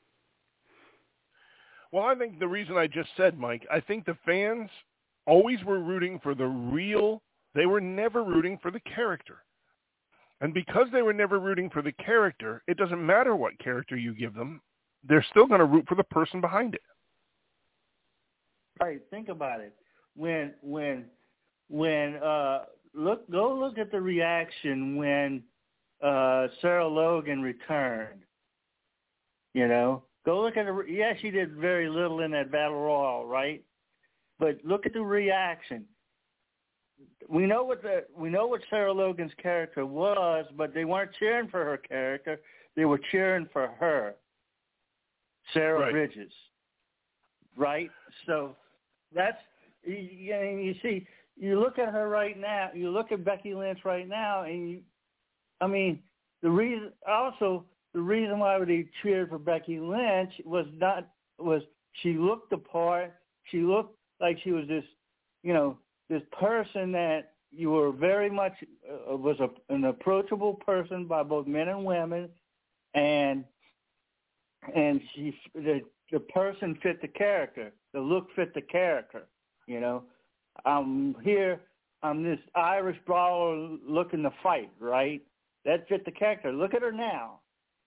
Well, I think the reason I just said, Mike, I think the fans always were rooting for the real. They were never rooting for the character. And because they were never rooting for the character, it doesn't matter what character you give them. They're still going to root for the person behind it. Right. Think about it. Go look at the reaction when Sarah Logan returned. Go look at her. Yeah, she did very little in that battle royal, right? But look at the reaction. We know what Sarah Logan's character was, but they weren't cheering for her character. They were cheering for her, Sarah right. Bridges, right? So that's you see. You look at her right now. You look at Becky Lynch right now, and the reason why they cheered for Becky Lynch was She looked the part. She looked like she was this, this person that you were very much was an approachable person by both men and women, and the person fit the character. The look fit the character. I'm here. I'm this Irish brawler looking to fight, right? That fit the character. Look at her now.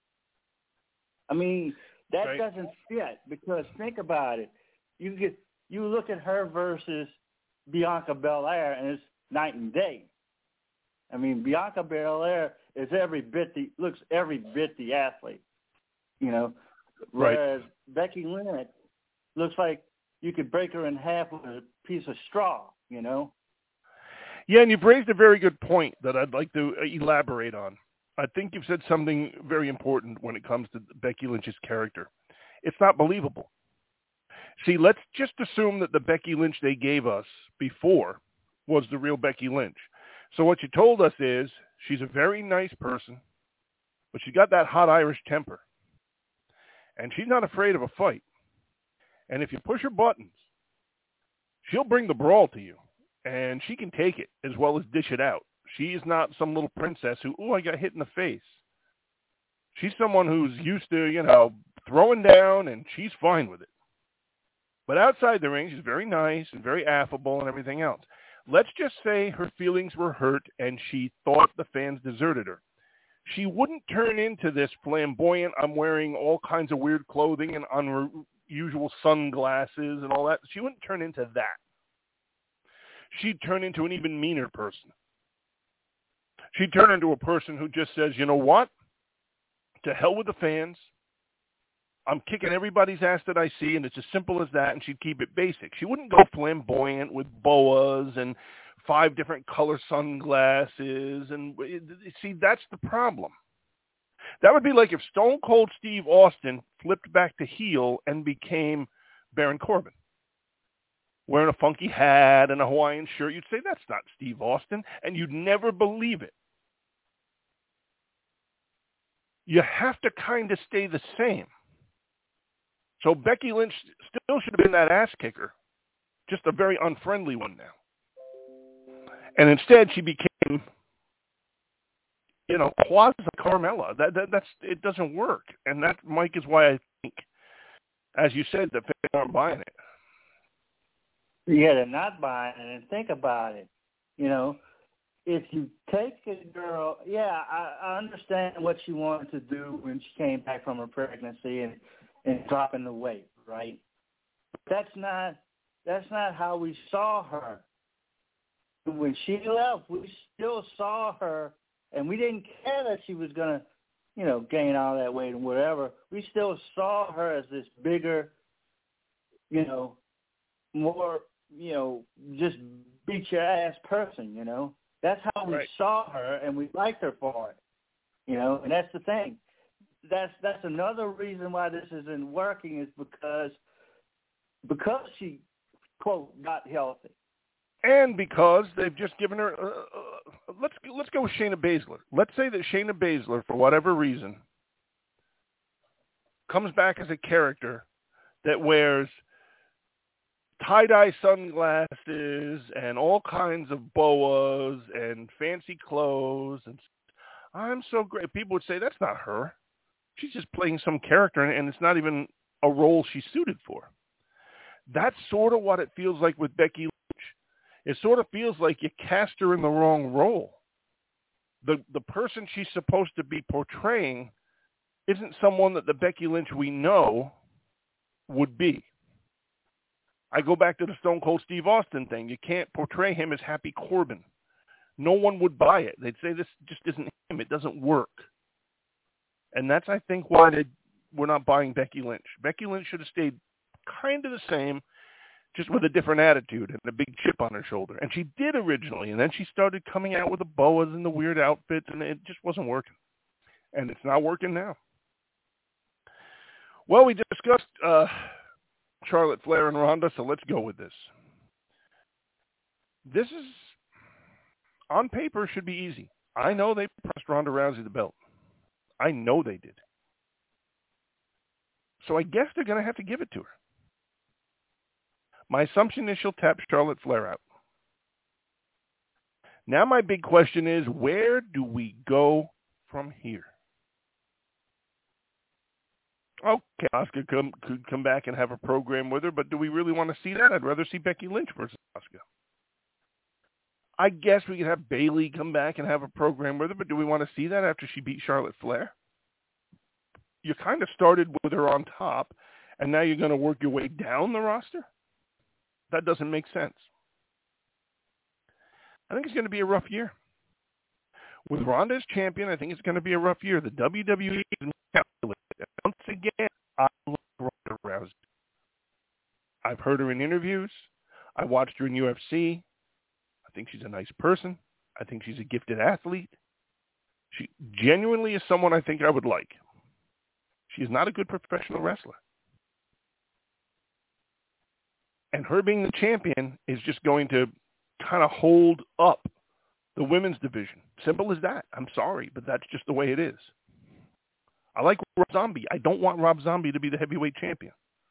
I mean, that right. doesn't fit, because think about it. You look at her versus Bianca Belair, and it's night and day. I mean, Bianca Belair is looks every bit the athlete, whereas Becky Lynch looks like you could break her in half with a piece of straw, Yeah, and you've raised a very good point that I'd like to elaborate on. I think you've said something very important when it comes to Becky Lynch's character. It's not believable. See, let's just assume that the Becky Lynch they gave us before was the real Becky Lynch. So what you told us is she's a very nice person, but she got that hot Irish temper. And she's not afraid of a fight. And if you push her buttons, she'll bring the brawl to you. And she can take it as well as dish it out. She is not some little princess who, I got hit in the face. She's someone who's used to, throwing down, and she's fine with it. But outside the ring, she's very nice and very affable and everything else. Let's just say her feelings were hurt and she thought the fans deserted her. She wouldn't turn into this flamboyant, I'm wearing all kinds of weird clothing and unusual sunglasses and all that. She wouldn't turn into that. She'd turn into an even meaner person. She'd turn into a person who just says, you know what? To hell with the fans. I'm kicking everybody's ass that I see, and it's as simple as that, and she'd keep it basic. She wouldn't go flamboyant with boas and 5 different color sunglasses. And see, that's the problem. That would be like if Stone Cold Steve Austin flipped back to heel and became Baron Corbin. Wearing a funky hat and a Hawaiian shirt, you'd say, that's not Steve Austin, and you'd never believe it. You have to kind of stay the same. So Becky Lynch still should have been that ass kicker, just a very unfriendly one now. And instead, she became, quasi Carmella. That's it doesn't work. And that, Mike, is why I think, as you said, the fans aren't buying it. Yeah, they're not buying it. And think about it. If you take a girl, I understand what she wanted to do when she came back from her pregnancy and dropping the weight, right? But that's not how we saw her. When she left, we still saw her, and we didn't care that she was going to, gain all that weight and whatever. We still saw her as this bigger, more, just beat your ass person, That's how we saw her, and we liked her for it, and that's the thing. That's another reason why this isn't working, is because she, quote, got healthy. And because they've just given her, let's go with Shayna Baszler. Let's say that Shayna Baszler, for whatever reason, comes back as a character that wears tie-dye sunglasses and all kinds of boas and fancy clothes. And I'm so great. People would say, that's not her. She's just playing some character, and it's not even a role she's suited for. That's sort of what it feels like with Becky Lynch. It sort of feels like you cast her in the wrong role. The person she's supposed to be portraying isn't someone that the Becky Lynch we know would be. I go back to the Stone Cold Steve Austin thing. You can't portray him as Happy Corbin. No one would buy it. They'd say, this just isn't him. It doesn't work. And that's, I think, why we're not buying Becky Lynch. Becky Lynch should have stayed kind of the same, just with a different attitude and a big chip on her shoulder. And she did originally, and then she started coming out with the boas and the weird outfits, and it just wasn't working. And it's not working now. Well, we discussed Charlotte Flair and Ronda, so let's go with this. This is, on paper, should be easy. I know they pressed Ronda Rousey the belt. I know they did. So I guess they're going to have to give it to her. My assumption is she'll tap Charlotte Flair out. Now my big question is, where do we go from here? Okay, Asuka could come back and have a program with her, but do we really want to see that? I'd rather see Becky Lynch versus Asuka. I guess we could have Bayley come back and have a program with her, but do we want to see that after she beat Charlotte Flair? You kind of started with her on top, and now you're going to work your way down the roster? That doesn't make sense. I think it's going to be a rough year. With Ronda as champion, I think it's going to be a rough year. The WWE is calculated. Once again, I love Ronda Rousey. I've heard her in interviews. I watched her in UFC. I think she's a nice person. I think she's a gifted athlete. She genuinely is someone I think I would like. She is not a good professional wrestler. And her being the champion is just going to kind of hold up the women's division. Simple as that. I'm sorry, but that's just the way it is. I like Rob Zombie. I don't want Rob Zombie to be the heavyweight champion.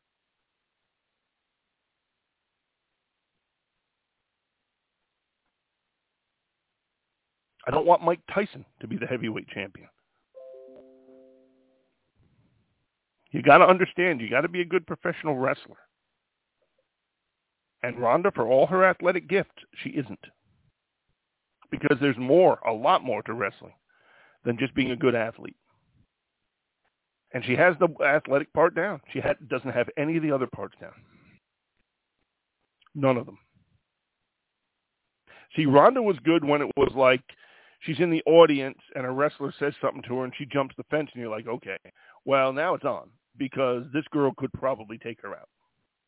I don't want Mike Tyson to be the heavyweight champion. You got to understand, you got to be a good professional wrestler. And Ronda, for all her athletic gifts, she isn't. Because there's more, a lot more to wrestling than just being a good athlete. And she has the athletic part down. She doesn't have any of the other parts down. None of them. See, Ronda was good when it was like she's in the audience and a wrestler says something to her and she jumps the fence and you're like, okay, well, now it's on because this girl could probably take her out.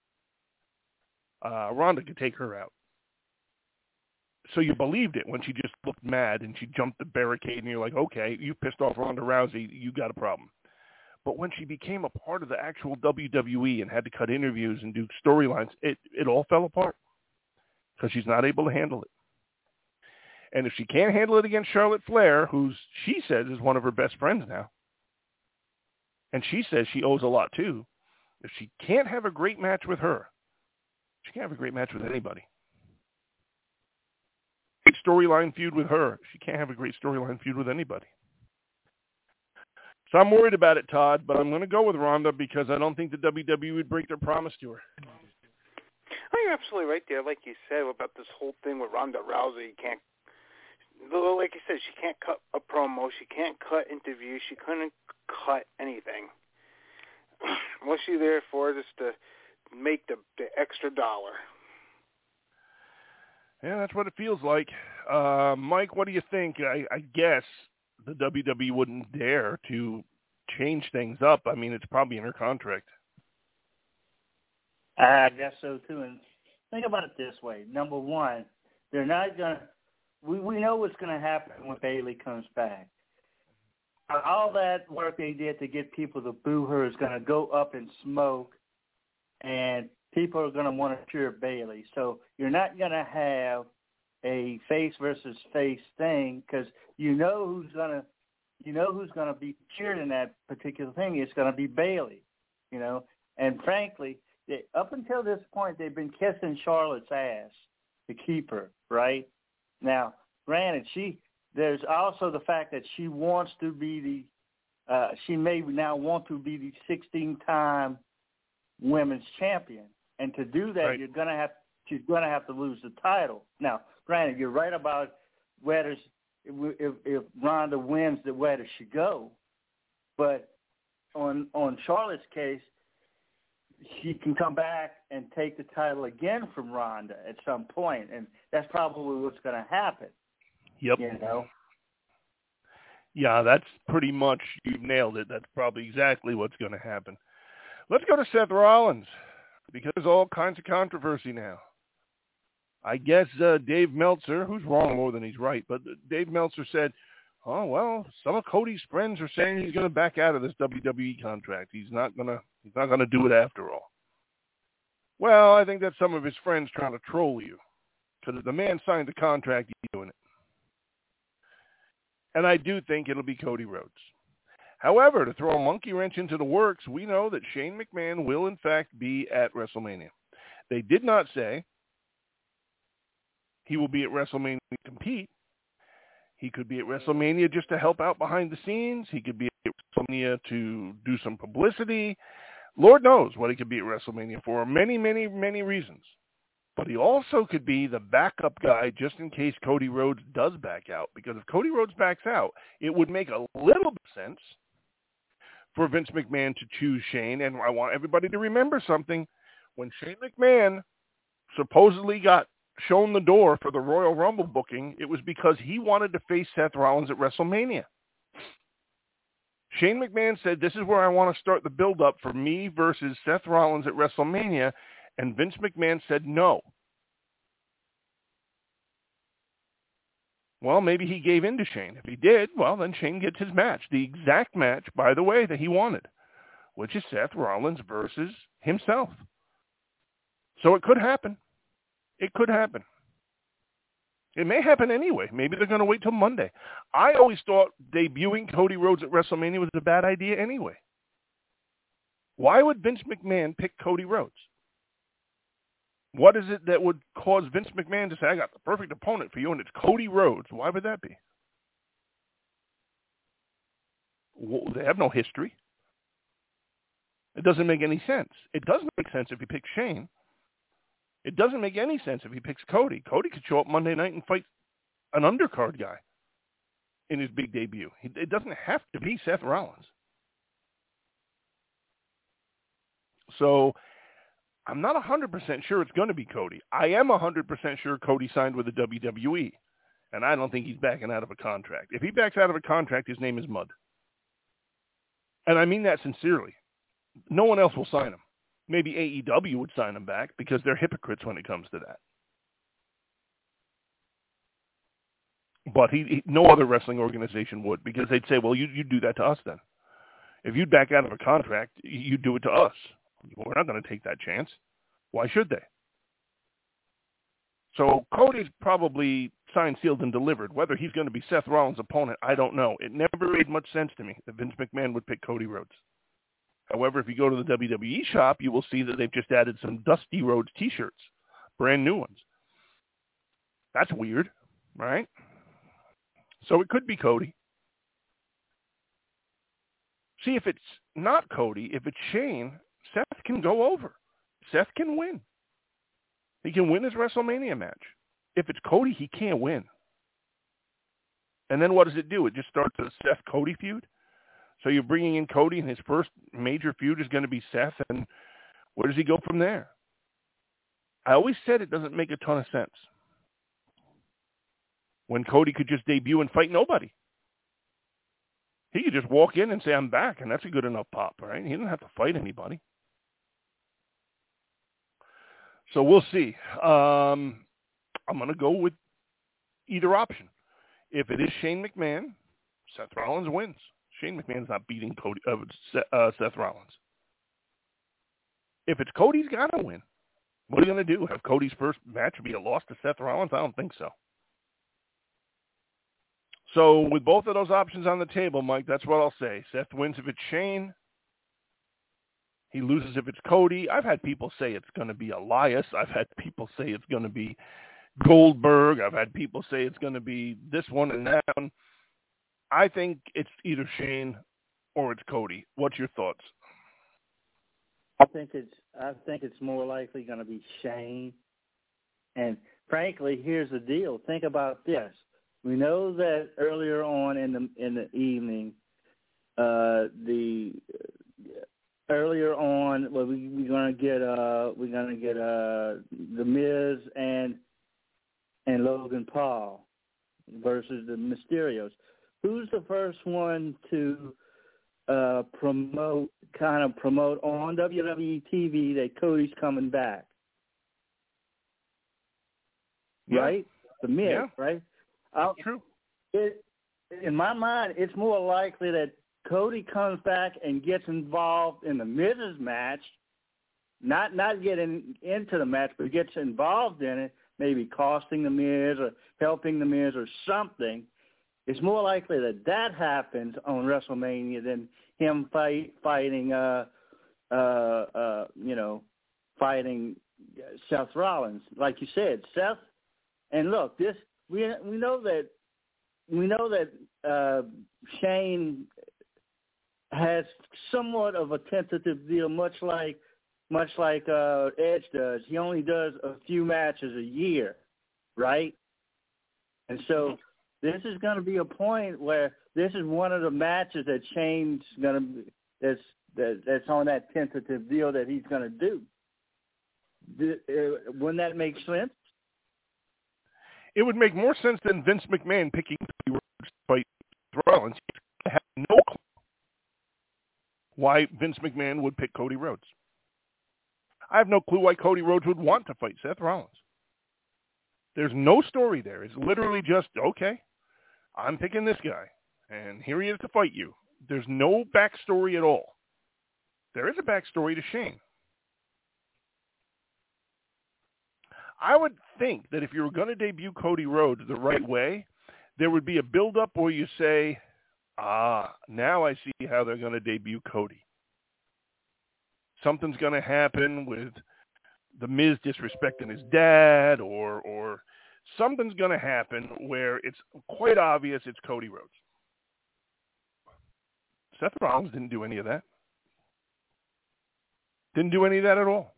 Ronda could take her out. So you believed it when she just looked mad and she jumped the barricade and you're like, okay, you pissed off Ronda Rousey, you got a problem. But when she became a part of the actual WWE and had to cut interviews and do storylines, it all fell apart because she's not able to handle it. And if she can't handle it against Charlotte Flair, who she says is one of her best friends now, and she says she owes a lot too, if she can't have a great match with her, she can't have a great match with anybody. Great storyline feud with her, she can't have a great storyline feud with anybody. So I'm worried about it, Todd, but I'm going to go with Ronda because I don't think the WWE would break their promise to her. Oh, you're absolutely right there. Like you said about this whole thing with Ronda Rousey, like you said, she can't cut a promo, she can't cut interviews, she couldn't cut anything. What's she there for? Just to make the extra dollar. Yeah, that's what it feels like. Mike, what do you think? I guess the WWE wouldn't dare to change things up. I mean, it's probably in her contract. I guess so, too. And think about it this way. Number one, they're not going to – we know what's going to happen when Bayley comes back. All that work they did to get people to boo her is going to go up in smoke, and people are going to want to cheer Bayley. So you're not going to have a face versus face thing because you know who's going to be cheered in that particular thing. It's going to be Bayley, you know. And frankly, up until this point, they've been kissing Charlotte's ass to keep her, right? Now, granted, there's also the fact that she wants to be she may now want to be the 16-time women's champion. And to do that, right, she's going to have to lose the title. Now, granted, you're right about if Ronda wins, where does she go? But on Charlotte's case, she can come back and take the title again from Ronda at some point, and that's probably what's going to happen. Yep. You know? Yeah, that's pretty much, you've nailed it. That's probably exactly what's going to happen. Let's go to Seth Rollins, because there's all kinds of controversy now. I guess Dave Meltzer, who's wrong more than he's right, but Dave Meltzer said, oh, well, some of Cody's friends are saying he's going to back out of this WWE contract. He's not going to do it after all. Well, I think that's some of his friends trying to troll you. Because if the man signed the contract, he's doing it. And I do think it'll be Cody Rhodes. However, to throw a monkey wrench into the works, we know that Shane McMahon will, in fact, be at WrestleMania. They did not say he will be at WrestleMania to compete. He could be at WrestleMania just to help out behind the scenes. He could be at WrestleMania to do some publicity. Lord knows what he could be at WrestleMania for. Many, many, many reasons. But he also could be the backup guy just in case Cody Rhodes does back out. Because if Cody Rhodes backs out, it would make a little bit of sense for Vince McMahon to choose Shane. And I want everybody to remember something. When Shane McMahon supposedly got shown the door for the Royal Rumble booking, it was because he wanted to face Seth Rollins at WrestleMania. Shane McMahon said, this is where I want to start the build-up for me versus Seth Rollins at WrestleMania, and Vince McMahon said no. Well, maybe he gave in to Shane. If he did, well, then Shane gets his match. The exact match, by the way, that he wanted, which is Seth Rollins versus himself. So it could happen. It could happen. It may happen anyway. Maybe they're going to wait till Monday. I always thought debuting Cody Rhodes at WrestleMania was a bad idea anyway. Why would Vince McMahon pick Cody Rhodes? What is it that would cause Vince McMahon to say, I got the perfect opponent for you, and it's Cody Rhodes? Why would that be? Well, they have no history. It doesn't make any sense. It does make sense if you pick Shane. It doesn't make any sense if he picks Cody. Cody could show up Monday night and fight an undercard guy in his big debut. It doesn't have to be Seth Rollins. So I'm not 100% sure it's going to be Cody. I am 100% sure Cody signed with the WWE, and I don't think he's backing out of a contract. If he backs out of a contract, his name is Mud. And I mean that sincerely. No one else will sign him. Maybe AEW would sign him back because they're hypocrites when it comes to that. But no other wrestling organization would, because they'd say, well, you do that to us then. If you'd back out of a contract, you do it to us. We're not going to take that chance. Why should they? So Cody's probably signed, sealed, and delivered. Whether he's going to be Seth Rollins' opponent, I don't know. It never made much sense to me that Vince McMahon would pick Cody Rhodes. However, if you go to the WWE shop, you will see that they've just added some Dusty Rhodes T-shirts, brand new ones. That's weird, right? So it could be Cody. See, if it's not Cody, if it's Shane, Seth can go over. Seth can win. He can win his WrestleMania match. If it's Cody, he can't win. And then what does it do? It just starts a Seth-Cody feud? So you're bringing in Cody, and his first major feud is going to be Seth, and where does he go from there? I always said it doesn't make a ton of sense when Cody could just debut and fight nobody. He could just walk in and say, I'm back, and that's a good enough pop, right? He didn't have to fight anybody. So we'll see. I'm going to go with either option. If it is Shane McMahon, Seth Rollins wins. Shane McMahon's not beating Seth Rollins. If it's Cody's got to win. What are you going to do? Have Cody's first match be a loss to Seth Rollins? I don't think so. So with both of those options on the table, Mike, that's what I'll say. Seth wins if it's Shane. He loses if it's Cody. I've had people say it's going to be Elias. I've had people say it's going to be Goldberg. I've had people say it's going to be this one and that one. I think it's either Shane or it's Cody. What's your thoughts? I think it's more likely going to be Shane. And frankly, here's the deal. Think about this. We know that earlier on in the evening, we're going to get The Miz and Logan Paul versus the Mysterios. Who's the first one to promote on WWE TV that Cody's coming back? Yeah. Right? The Miz, yeah. Right? True. In my mind, it's more likely that Cody comes back and gets involved in the Miz's match, not getting into the match, but gets involved in it, maybe costing the Miz or helping the Miz or something. It's more likely that happens on WrestleMania than him fighting Seth Rollins, like you said, Seth. And look, this we know that Shane has somewhat of a tentative deal, much like Edge does. He only does a few matches a year, right? And so this is going to be a point where this is one of the matches that Shane's going to that's on that tentative deal that he's going to do. Wouldn't that make sense? It would make more sense than Vince McMahon picking Cody Rhodes to fight Rollins. I have no clue why Vince McMahon would pick Cody Rhodes. I have no clue why Cody Rhodes would want to fight Seth Rollins. There's no story there. It's literally just, okay, I'm picking this guy, and here he is to fight you. There's no backstory at all. There is a backstory to Shane. I would think that if you were going to debut Cody Rhodes the right way, there would be a build-up where you say, now I see how they're going to debut Cody. Something's going to happen with The Miz disrespecting his dad, or something's going to happen where it's quite obvious it's Cody Rhodes. Seth Rollins didn't do any of that. Didn't do any of that at all.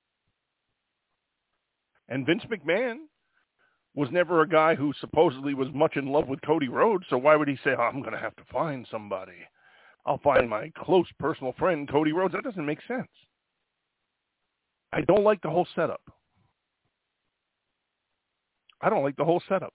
And Vince McMahon was never a guy who supposedly was much in love with Cody Rhodes, so why would he say, I'm going to have to find somebody? I'll find my close personal friend, Cody Rhodes. That doesn't make sense. I don't like the whole setup. I don't like the whole setup.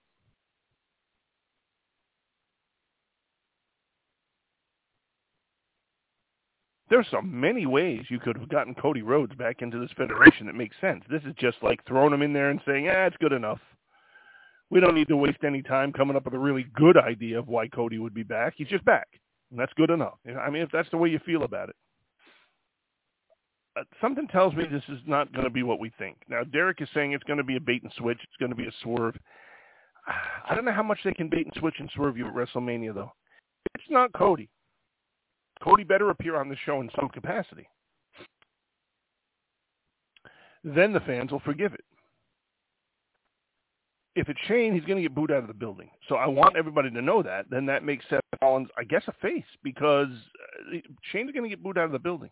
There's so many ways you could have gotten Cody Rhodes back into this federation that makes sense. This is just like throwing him in there and saying, it's good enough. We don't need to waste any time coming up with a really good idea of why Cody would be back. He's just back, and that's good enough. I mean, if that's the way you feel about it. Something tells me this is not going to be what we think. Now, Derek is saying it's going to be a bait and switch. It's going to be a swerve. I don't know how much they can bait and switch and swerve you at WrestleMania, though. It's not Cody. Cody better appear on the show in some capacity. Then the fans will forgive it. If it's Shane, he's going to get booed out of the building. So I want everybody to know that. Then that makes Seth Rollins, I guess, a face, because Shane's going to get booed out of the building.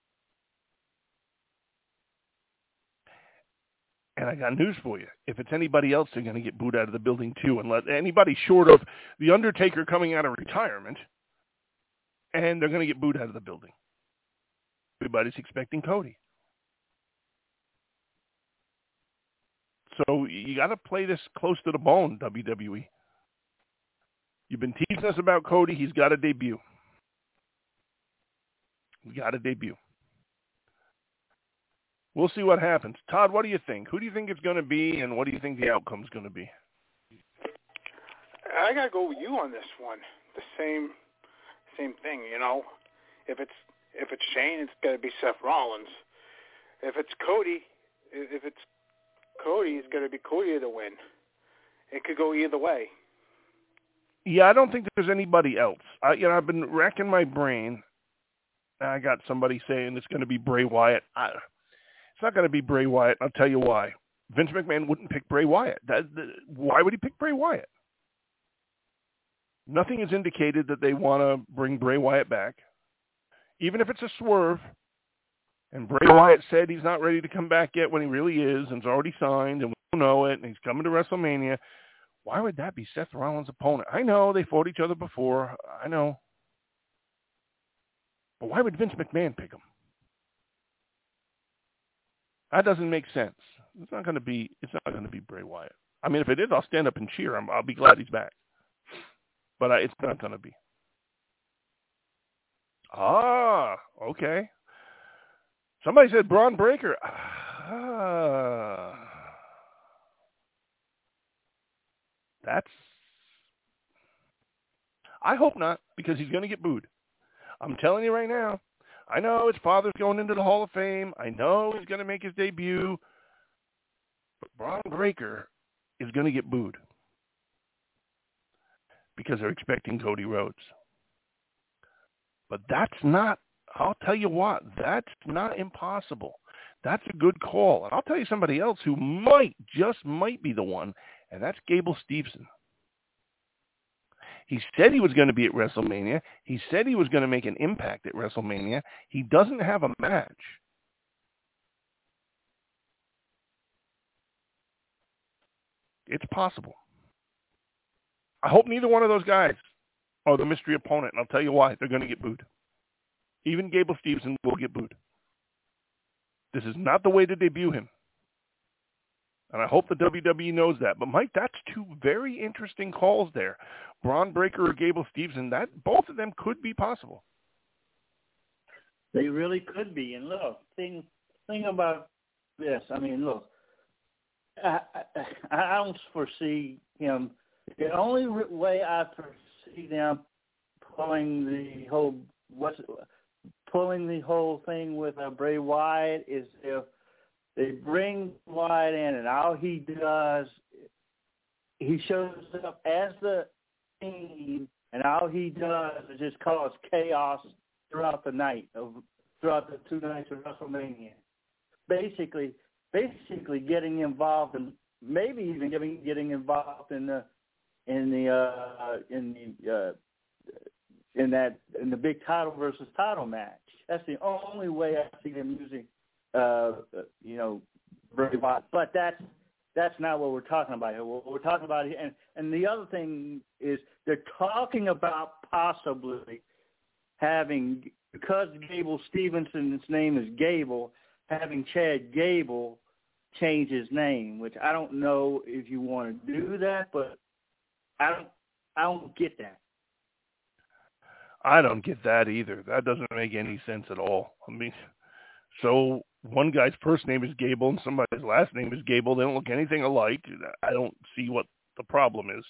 And I got news for you. If it's anybody else, they're going to get booed out of the building too. And let anybody short of The Undertaker coming out of retirement, and they're going to get booed out of the building. Everybody's expecting Cody. So you got to play this close to the bone, WWE. You've been teasing us about Cody. He's got to debut. We got to debut. We'll see what happens. Todd, what do you think? Who do you think it's going to be, and what do you think the outcome's going to be? I got to go with you on this one. The same thing, you know. If it's Shane, it's got to be Seth Rollins. If it's Cody, it's going to be Cody to win. It could go either way. Yeah, I don't think there's anybody else. I've been racking my brain. I got somebody saying it's going to be Bray Wyatt. It's not going to be Bray Wyatt. I'll tell you why. Vince McMahon wouldn't pick Bray Wyatt. Why would he pick Bray Wyatt? Nothing has indicated that they want to bring Bray Wyatt back. Even if it's a swerve, and Bray Wyatt said he's not ready to come back yet when he really is, and it's already signed, and we don't know it, and he's coming to WrestleMania, why would that be Seth Rollins' opponent? I know they fought each other before. I know. But why would Vince McMahon pick him? That doesn't make sense. It's not going to be Bray Wyatt. I mean, if it is, I'll stand up and cheer. I'll be glad he's back. But it's not going to be. Okay. Somebody said Braun Breaker. I hope not, because he's going to get booed. I'm telling you right now. I know his father's going into the Hall of Fame. I know he's going to make his debut. But Braun Breaker is going to get booed because they're expecting Cody Rhodes. But that's not, I'll tell you what, that's not impossible. That's a good call. And I'll tell you somebody else who might be the one, and that's Gable Steveson. He said he was going to be at WrestleMania. He said he was going to make an impact at WrestleMania. He doesn't have a match. It's possible. I hope neither one of those guys are the mystery opponent, and I'll tell you why. They're going to get booed. Even Gable Steveson will get booed. This is not the way to debut him. And I hope the WWE knows that. But, Mike, that's two very interesting calls there. Braun Breaker or Gable Steveson, both of them could be possible. They really could be. And look, thing about this, I mean, look, I don't foresee him. The only way I foresee them pulling the whole thing with Bray Wyatt is if they bring Wyatt in, and all he does, he shows up as the team, and all he does is just cause chaos throughout the night, throughout the 2 nights of WrestleMania. Basically getting involved, and maybe even getting involved in the big title versus title match. That's the only way I see them using, Bray Wyatt. But that's not what we're talking about here. What we're talking about here, and the other thing is they're talking about possibly having, because Gable Stevenson's name is Gable, having Chad Gable change his name, which I don't know if you want to do that, but I don't get that. I don't get that either. That doesn't make any sense at all. I mean, so one guy's first name is Gable and somebody's last name is Gable. They don't look anything alike. I don't see what the problem is.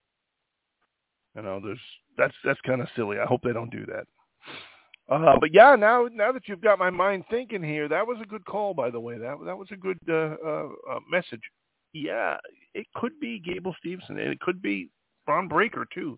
That's kind of silly. I hope they don't do that. But yeah, now that you've got my mind thinking here, that was a good call, by the way. That was a good message. Yeah, it could be Gable Steveson, and it could be Braun Breaker too.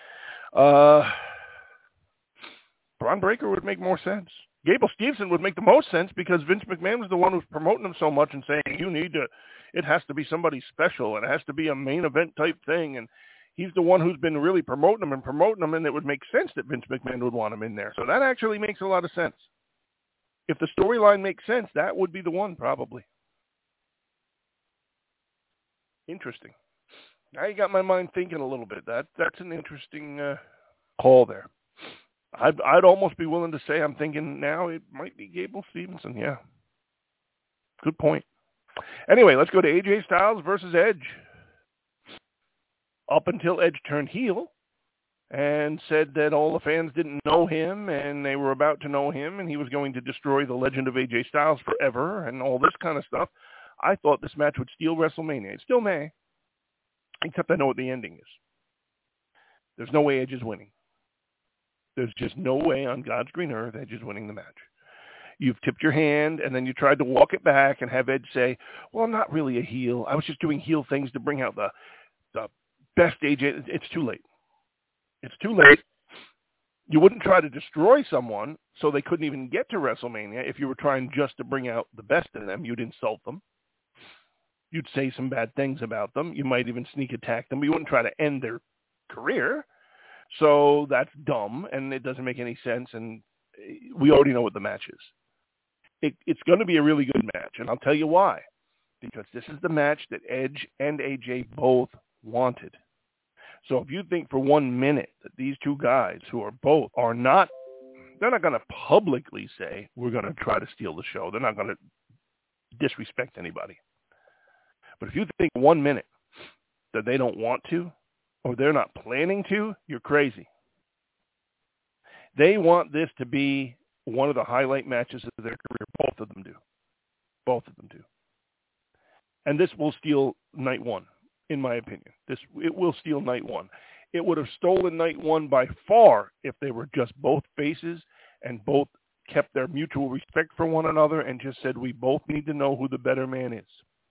Braun Breaker would make more sense. Gable Steveson would make the most sense because Vince McMahon was the one who was promoting him so much and saying, it has to be somebody special and it has to be a main event type thing. And he's the one who's been really promoting him, and it would make sense that Vince McMahon would want him in there. So that actually makes a lot of sense. If the storyline makes sense, that would be the one probably. Interesting. Now you got my mind thinking a little bit. That's an interesting call there. I'd almost be willing to say I'm thinking now it might be Gable Steveson. Yeah. Good point. Anyway, let's go to AJ Styles versus Edge. Up until Edge turned heel and said that all the fans didn't know him and they were about to know him and he was going to destroy the legend of AJ Styles forever and all this kind of stuff, I thought this match would steal WrestleMania. It still may, except I know what the ending is. There's no way Edge is winning. There's just no way on God's green earth Edge is winning the match. You've tipped your hand, and then you tried to walk it back and have Edge say, well, I'm not really a heel. I was just doing heel things to bring out the best AJ. It's too late. It's too late. You wouldn't try to destroy someone so they couldn't even get to WrestleMania if you were trying just to bring out the best in them. You'd insult them. You'd say some bad things about them. You might even sneak attack them, but you wouldn't try to end their career. So that's dumb, and it doesn't make any sense, and we already know what the match is. It's going to be a really good match, and I'll tell you why. Because this is the match that Edge and AJ both wanted. So if you think for 1 minute that these two guys who are not, they're not going to publicly say, we're going to try to steal the show. They're not going to disrespect anybody. But if you think 1 minute that they don't want to, or they're not planning to, you're crazy. They want this to be one of the highlight matches of their career. Both of them do. Both of them do. And this will steal night one, in my opinion. It will steal night one. It would have stolen night one by far if they were just both faces and both kept their mutual respect for one another and just said, we both need to know who the better man is.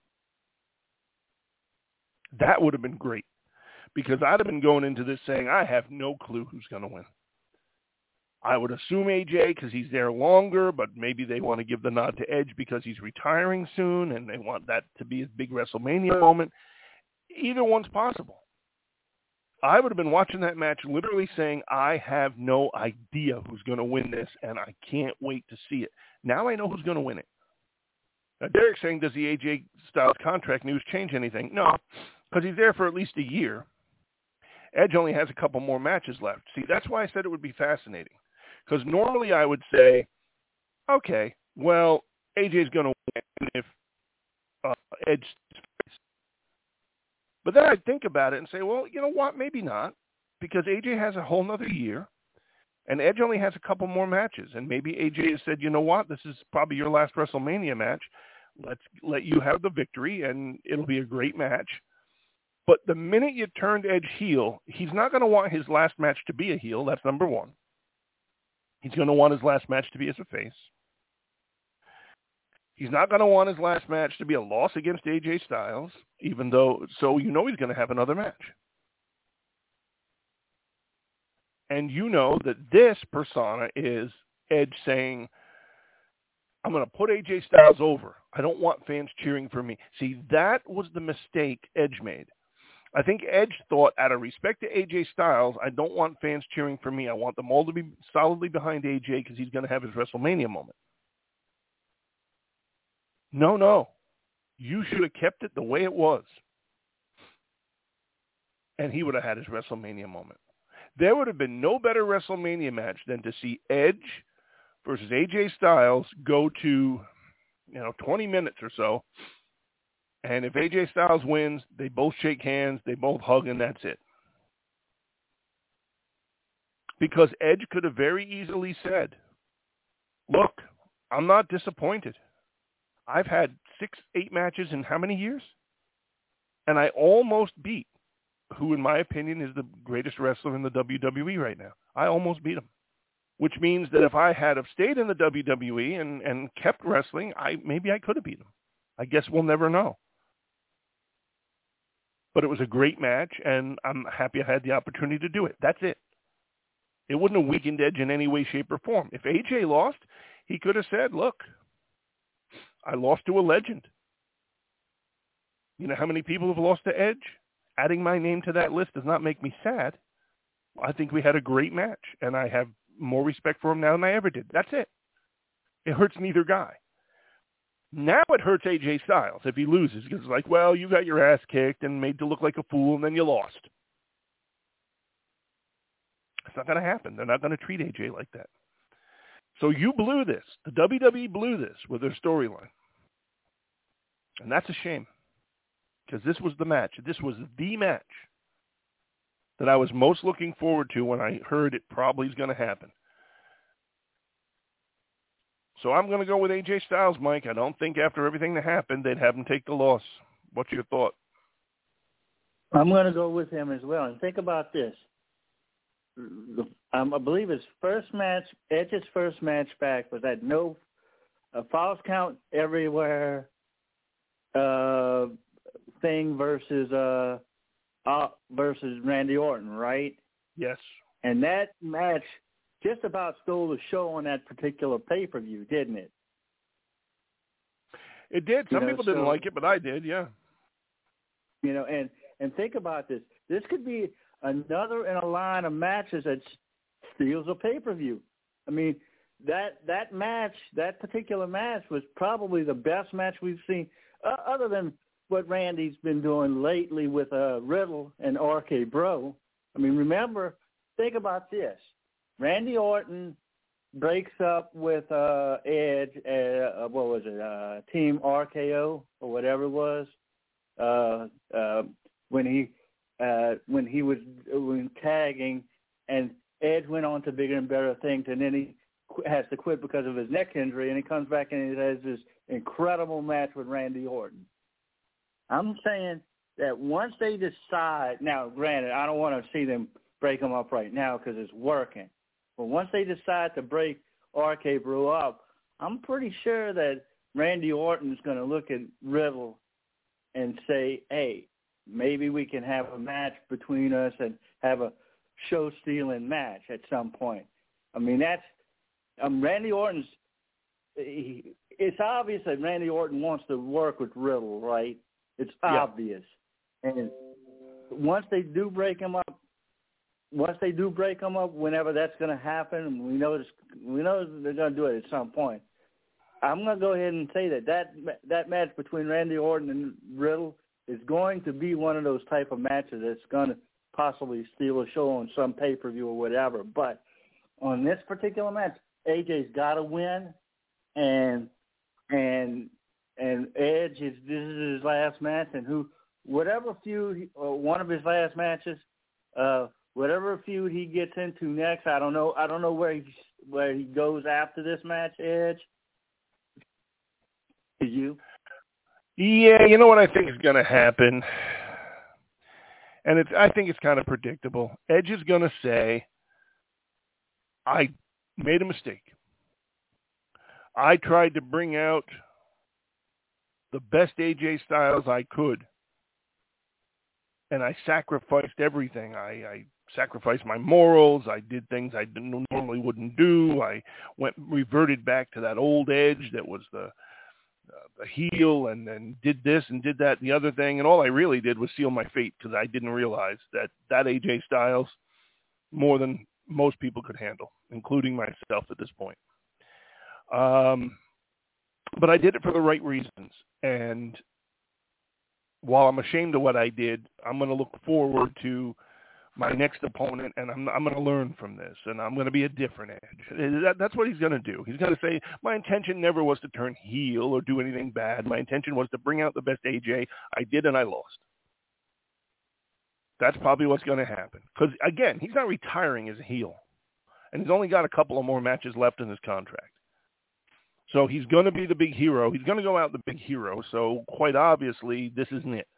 That would have been great. Because I'd have been going into this saying, I have no clue who's going to win. I would assume AJ because he's there longer, but maybe they want to give the nod to Edge because he's retiring soon and they want that to be a big WrestleMania moment. Either one's possible. I would have been watching that match literally saying, I have no idea who's going to win this, and I can't wait to see it. Now I know who's going to win it. Now, Derek's saying, does the AJ Styles contract news change anything? No, because he's there for at least a year. Edge only has a couple more matches left. See, that's why I said it would be fascinating. Because normally I would say, okay, well, AJ's going to win if Edge. But then I think about it and say, well, you know what? Maybe not, because AJ has a whole nother year, and Edge only has a couple more matches. And maybe AJ has said, you know what? This is probably your last WrestleMania match. Let's let you have the victory, and it'll be a great match. But the minute you turned Edge heel, he's not going to want his last match to be a heel. That's number one. He's going to want his last match to be as a face. He's not going to want his last match to be a loss against AJ Styles, even though, so you know he's going to have another match. And you know that this persona is Edge saying, I'm going to put AJ Styles over. I don't want fans cheering for me. See, that was the mistake Edge made. I think Edge thought, out of respect to AJ Styles, I don't want fans cheering for me. I want them all to be solidly behind AJ because he's going to have his WrestleMania moment. No. You should have kept it the way it was. And he would have had his WrestleMania moment. There would have been no better WrestleMania match than to see Edge versus AJ Styles go to, 20 minutes or so. And if AJ Styles wins, they both shake hands, they both hug, and that's it. Because Edge could have very easily said, look, I'm not disappointed. I've had 6-8 matches in how many years? And I almost beat who, in my opinion, is the greatest wrestler in the WWE right now. I almost beat him. Which means that if I had have stayed in the WWE and kept wrestling, maybe I could have beat him. I guess we'll never know. But it was a great match, and I'm happy I had the opportunity to do it. That's it. It wouldn't have weakened Edge in any way, shape, or form. If AJ lost, he could have said, look, I lost to a legend. You know how many people have lost to Edge? Adding my name to that list does not make me sad. I think we had a great match, and I have more respect for him now than I ever did. That's it. It hurts neither guy. Now it hurts AJ Styles if he loses, because it's like, well, you got your ass kicked and made to look like a fool, and then you lost. It's not going to happen. They're not going to treat AJ like that. So you blew this. The WWE blew this with their storyline. And that's a shame, because this was the match. This was the match that I was most looking forward to when I heard it probably is going to happen. So I'm going to go with AJ Styles, Mike. I don't think after everything that happened, they'd have him take the loss. What's your thought? I'm going to go with him as well. And think about this. I believe his first match, Edge's first match back, was that no false count everywhere thing versus Randy Orton, right? Yes. And that match just about stole the show on that particular pay-per-view, didn't it? It did. Some people didn't like it, but I did, yeah. And think about this. This could be another in a line of matches that steals a pay-per-view. I mean, that match, that particular match was probably the best match we've seen, other than what Randy's been doing lately with Riddle and RK Bro. I mean, think about this. Randy Orton breaks up with Edge, what was it, Team RKO or whatever it was, when he was tagging, and Edge went on to bigger and better things, and then he has to quit because of his neck injury, and he comes back and he has this incredible match with Randy Orton. I'm saying that once they decide, now granted, I don't want to see them break them up right now because it's working, but once they decide to break RK Bro up, I'm pretty sure that Randy Orton's going to look at Riddle and say, hey, maybe we can have a match between us and have a show-stealing match at some point. I mean, that's Randy Orton's. It's obvious that Randy Orton wants to work with Riddle, right? It's obvious. And once they do break him up, whenever that's going to happen, we know they're going to do it at some point. I'm going to go ahead and say that match between Randy Orton and Riddle is going to be one of those type of matches that's going to possibly steal a show on some pay-per-view or whatever. But on this particular match, AJ's got to win, and Edge this is his last match, and whatever feud or one of his last matches, whatever feud he gets into next, I don't know where he goes after this match, Edge. To you? Yeah, you know what I think is going to happen, and I think it's kind of predictable. Edge is going to say, I made a mistake. I tried to bring out the best AJ Styles I could, and I sacrificed everything. I sacrificed my morals. I did things I normally wouldn't do. I reverted back to that old Edge that was the heel, and then did this and did that and the other thing, and all I really did was seal my fate because I didn't realize that AJ Styles more than most people could handle, including myself at this point. But I did it for the right reasons, and while I'm ashamed of what I did, I'm going to look forward to my next opponent, and I'm going to learn from this, and I'm going to be a different Edge. That's what he's going to do. He's going to say, my intention never was to turn heel or do anything bad. My intention was to bring out the best AJ. I did, and I lost. That's probably what's going to happen. Because, again, he's not retiring as a heel, and he's only got a couple of more matches left in his contract. So he's going to be the big hero. He's going to go out the big hero, so quite obviously this isn't it.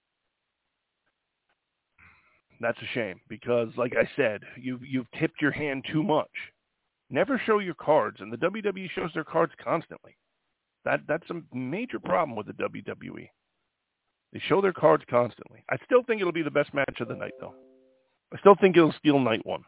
That's a shame because, like I said, you've tipped your hand too much. Never show your cards, and the WWE shows their cards constantly. That's a major problem with the WWE. They show their cards constantly. I still think it'll be the best match of the night, though. I still think it'll steal night one.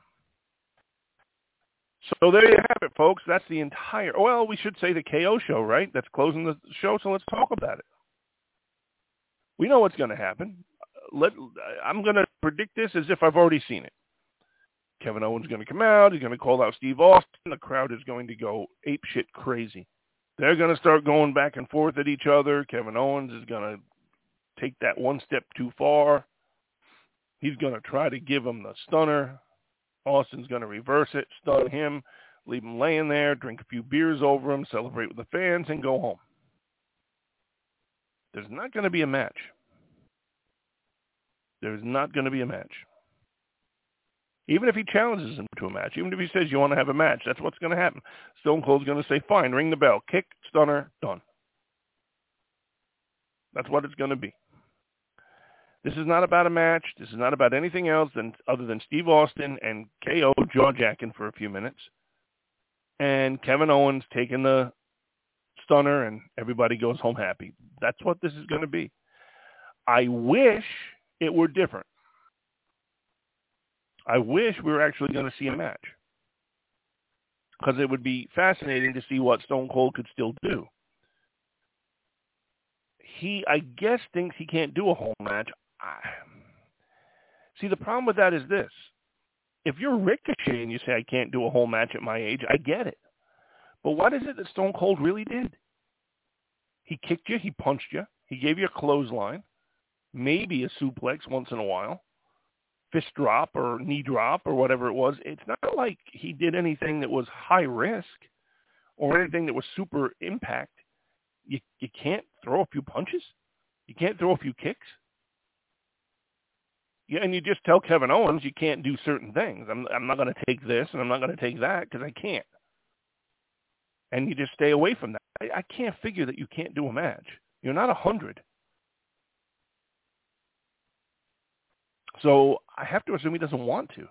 So there you have it, folks. That's the entire, well, we should say the KO show, right? That's closing the show, so let's talk about it. We know what's going to happen. I'm going to predict this as if I've already seen it. Kevin Owens is going to come out. He's going to call out Steve Austin. The crowd is going to go apeshit crazy. They're going to start going back and forth at each other. Kevin Owens is going to take that one step too far. He's going to try to give him the stunner. Austin's going to reverse it, stun him, leave him laying there, drink a few beers over him, celebrate with the fans, and go home. There's not going to be a match. There's not going to be a match. Even if he challenges him to a match, even if he says, you want to have a match, that's what's going to happen. Stone Cold's going to say, fine, ring the bell, kick, stunner, done. That's what it's going to be. This is not about a match. This is not about anything else other than Steve Austin and KO jaw-jacking for a few minutes. And Kevin Owens taking the stunner and everybody goes home happy. That's what this is going to be. I wish it were different. I wish we were actually going to see a match. Because it would be fascinating to see what Stone Cold could still do. He, I guess, thinks he can't do a whole match. See, the problem with that is this. If you're Ricochet and you say, I can't do a whole match at my age, I get it. But what is it that Stone Cold really did? He kicked you. He punched you. He gave you a clothesline. Maybe a suplex once in a while. Fist drop or knee drop or whatever it was. It's not like he did anything that was high risk or anything that was super impact. You can't throw a few punches? You can't throw a few kicks? Yeah, and you just tell Kevin Owens you can't do certain things. I'm not going to take this and I'm not going to take that because I can't. And you just stay away from that. I can't figure that you can't do a match. You're not 100. So I have to assume he doesn't want to.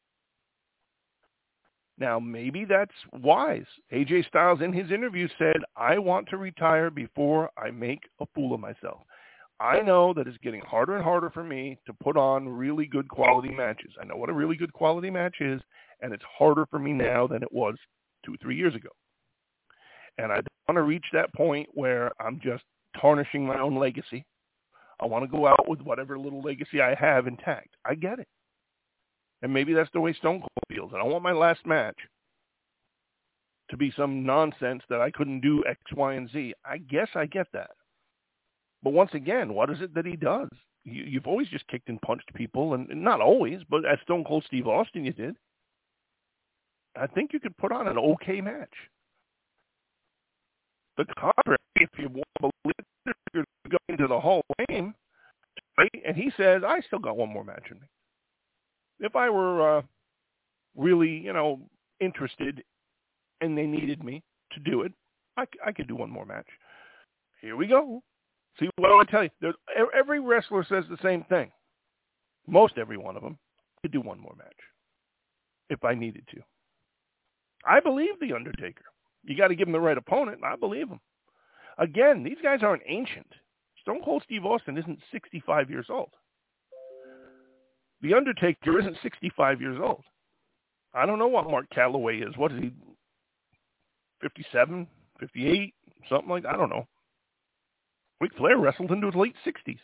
Now, maybe that's wise. AJ Styles in his interview said, I want to retire before I make a fool of myself. I know that it's getting harder and harder for me to put on really good quality matches. I know what a really good quality match is, And it's harder for me now than it was 2-3 years ago. And I don't want to reach that point where I'm just tarnishing my own legacy. I want to go out with whatever little legacy I have intact. I get it. And maybe that's the way Stone Cold feels. I don't want my last match to be some nonsense that I couldn't do X, Y, and Z. I guess I get that. But once again, what is it that he does? You've always just kicked and punched people, and not always, but at Stone Cold Steve Austin you did. I think you could put on an okay match. The contrary, if you want to believe you're going to the Hall of Fame, right? And he says, I still got one more match in me. If I were really, interested and they needed me to do it, I could do one more match. Here we go. See, what do I tell you? Every wrestler says the same thing. Most every one of them could do one more match if I needed to. I believe The Undertaker. You got to give him the right opponent. I believe him. Again, these guys aren't ancient. Stone Cold Steve Austin isn't 65 years old. The Undertaker isn't 65 years old. I don't know what Mark Calloway is. What is he? 57, 58, something like that? I don't know. Ric Flair wrestled into his late 60s.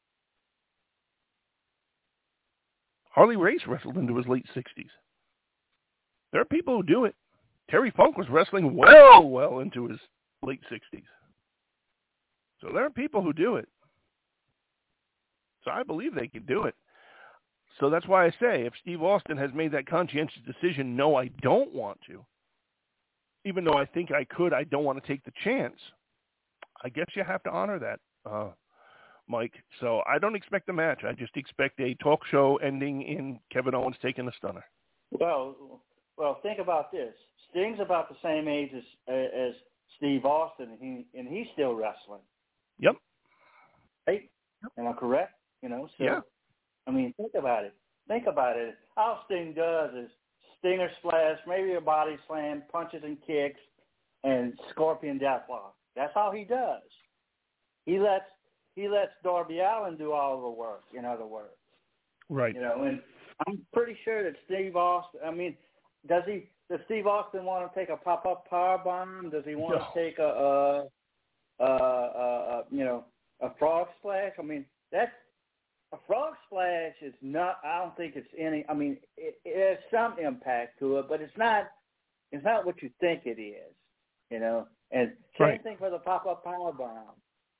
Harley Race wrestled into his late 60s. There are people who do it. Terry Funk was wrestling well into his late 60s. So there are people who do it. So I believe they can do it. So that's why I say if Steve Austin has made that conscientious decision, no, I don't want to. Even though I think I could, I don't want to take the chance. I guess you have to honor that, Mike. So I don't expect a match. I just expect a talk show ending in Kevin Owens taking a stunner. Well, think about this. Sting's about the same age as Steve Austin, and he's still wrestling. Yep. Right? Am I correct? So, yeah. I mean, think about it. All Sting does is stinger splash, maybe a body slam, punches and kicks, and scorpion deathlock. That's all he does. He lets Darby Allin do all the work, in other words. Right. And I'm pretty sure that Steve Austin, does Steve Austin want to take a pop-up power bomb? Does he want to take a frog splash? That's a frog splash is not. I don't think it's any. It has some impact to it, but it's not what you think it is. And same thing for the pop-up power bomb.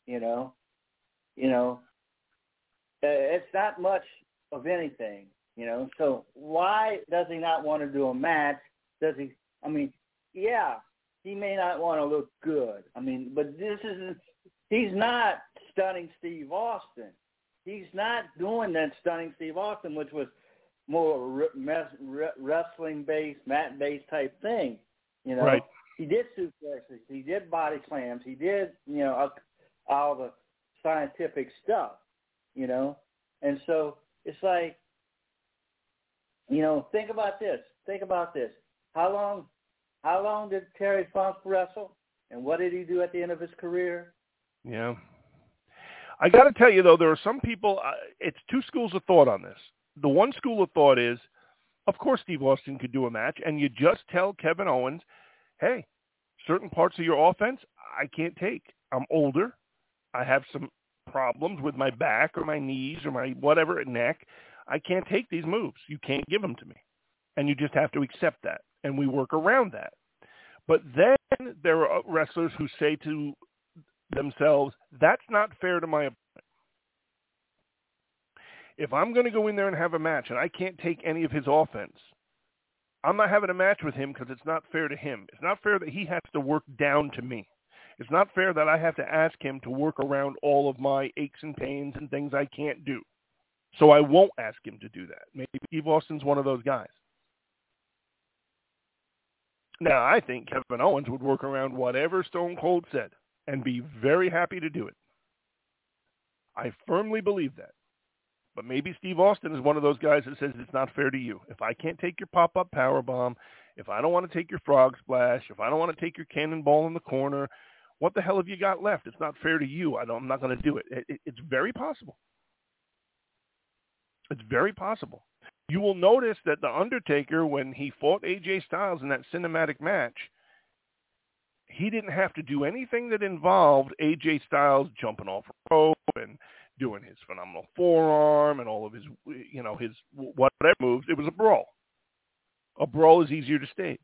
It's not much of anything. So why does he not want to do a match? Does he? He may not want to look good. But he's not stunning Steve Austin. He's not doing that stunning Steve Austin, which was more wrestling-based, mat-based type thing. Right. He did suplexes. He did body slams. He did, all the scientific stuff, And so it's like, think about this. How long did Terry Funk wrestle? And what did he do at the end of his career? Yeah. I got to tell you, though, there are some people, it's two schools of thought on this. The one school of thought is, of course Steve Austin could do a match, and you just tell Kevin Owens, hey, certain parts of your offense I can't take. I'm older. I have some problems with my back or my knees or my whatever, neck. I can't take these moves. You can't give them to me. And you just have to accept that. And we work around that. But then there are wrestlers who say to themselves, that's not fair to my opponent. If I'm going to go in there and have a match and I can't take any of his offense, I'm not having a match with him because it's not fair to him. It's not fair that he has to work down to me. It's not fair that I have to ask him to work around all of my aches and pains and things I can't do. So I won't ask him to do that. Maybe Steve Austin's one of those guys. Now, I think Kevin Owens would work around whatever Stone Cold said and be very happy to do it. I firmly believe that. But maybe Steve Austin is one of those guys that says it's not fair to you. If I can't take your pop-up power bomb, if I don't want to take your frog splash, if I don't want to take your cannonball in the corner, what the hell have you got left? It's not fair to you. I'm not going to do it. It's very possible. It's very possible. You will notice that The Undertaker, when he fought AJ Styles in that cinematic match, he didn't have to do anything that involved AJ Styles jumping off a rope and doing his phenomenal forearm and all of his, his whatever moves. It was a brawl. A brawl is easier to stage.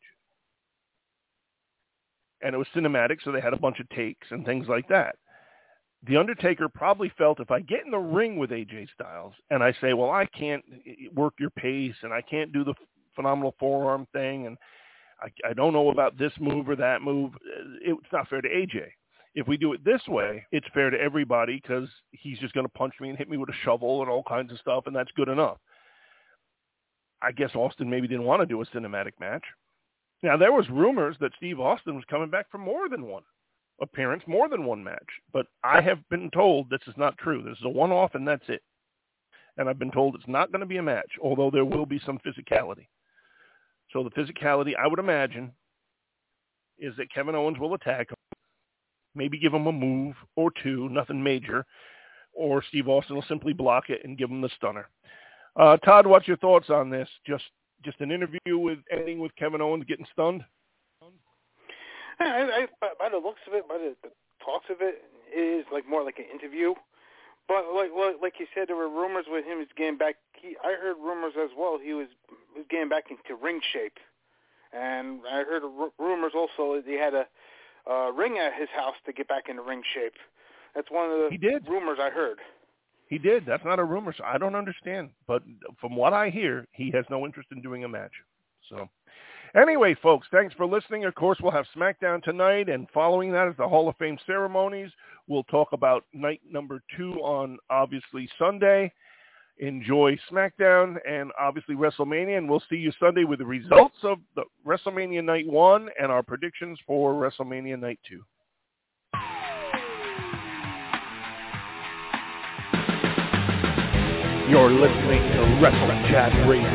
And it was cinematic, so they had a bunch of takes and things like that. The Undertaker probably felt, if I get in the ring with AJ Styles and I say, well, I can't work your pace and I can't do the phenomenal forearm thing and I don't know about this move or that move, it's not fair to AJ. If we do it this way, it's fair to everybody because he's just going to punch me and hit me with a shovel and all kinds of stuff, and that's good enough. I guess Austin maybe didn't want to do a cinematic match. Now, there was rumors that Steve Austin was coming back for more than one appearance, more than one match. But I have been told this is not true. This is a one-off, and that's it. And I've been told it's not going to be a match, although there will be some physicality. So the physicality, I would imagine, is that Kevin Owens will attack him, maybe give him a move or two, nothing major, or Steve Austin will simply block it and give him the stunner. Todd, what's your thoughts on this? Just an interview ending with Kevin Owens getting stunned? I by the looks of it, by the talks of it, it is more like an interview. But like you said, there were rumors with him getting back. I heard rumors as well. He was getting back into ring shape, and I heard rumors also that he had a ring at his house to get back into ring shape. That's one of the rumors I heard. He did. That's not a rumor, so I don't understand. But from what I hear, he has no interest in doing a match. So anyway, folks, thanks for listening. Of course, we'll have SmackDown tonight, and following that is the Hall of Fame ceremonies. We'll talk about night number 2 on, obviously, Sunday. Enjoy SmackDown and, obviously, WrestleMania, and we'll see you Sunday with the results of the WrestleMania Night 1 and our predictions for WrestleMania Night 2. You're listening to Wrestle Chat Radio.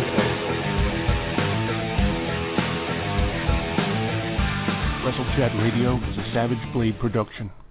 Wrestle Chat Radio is a Savage Blade production.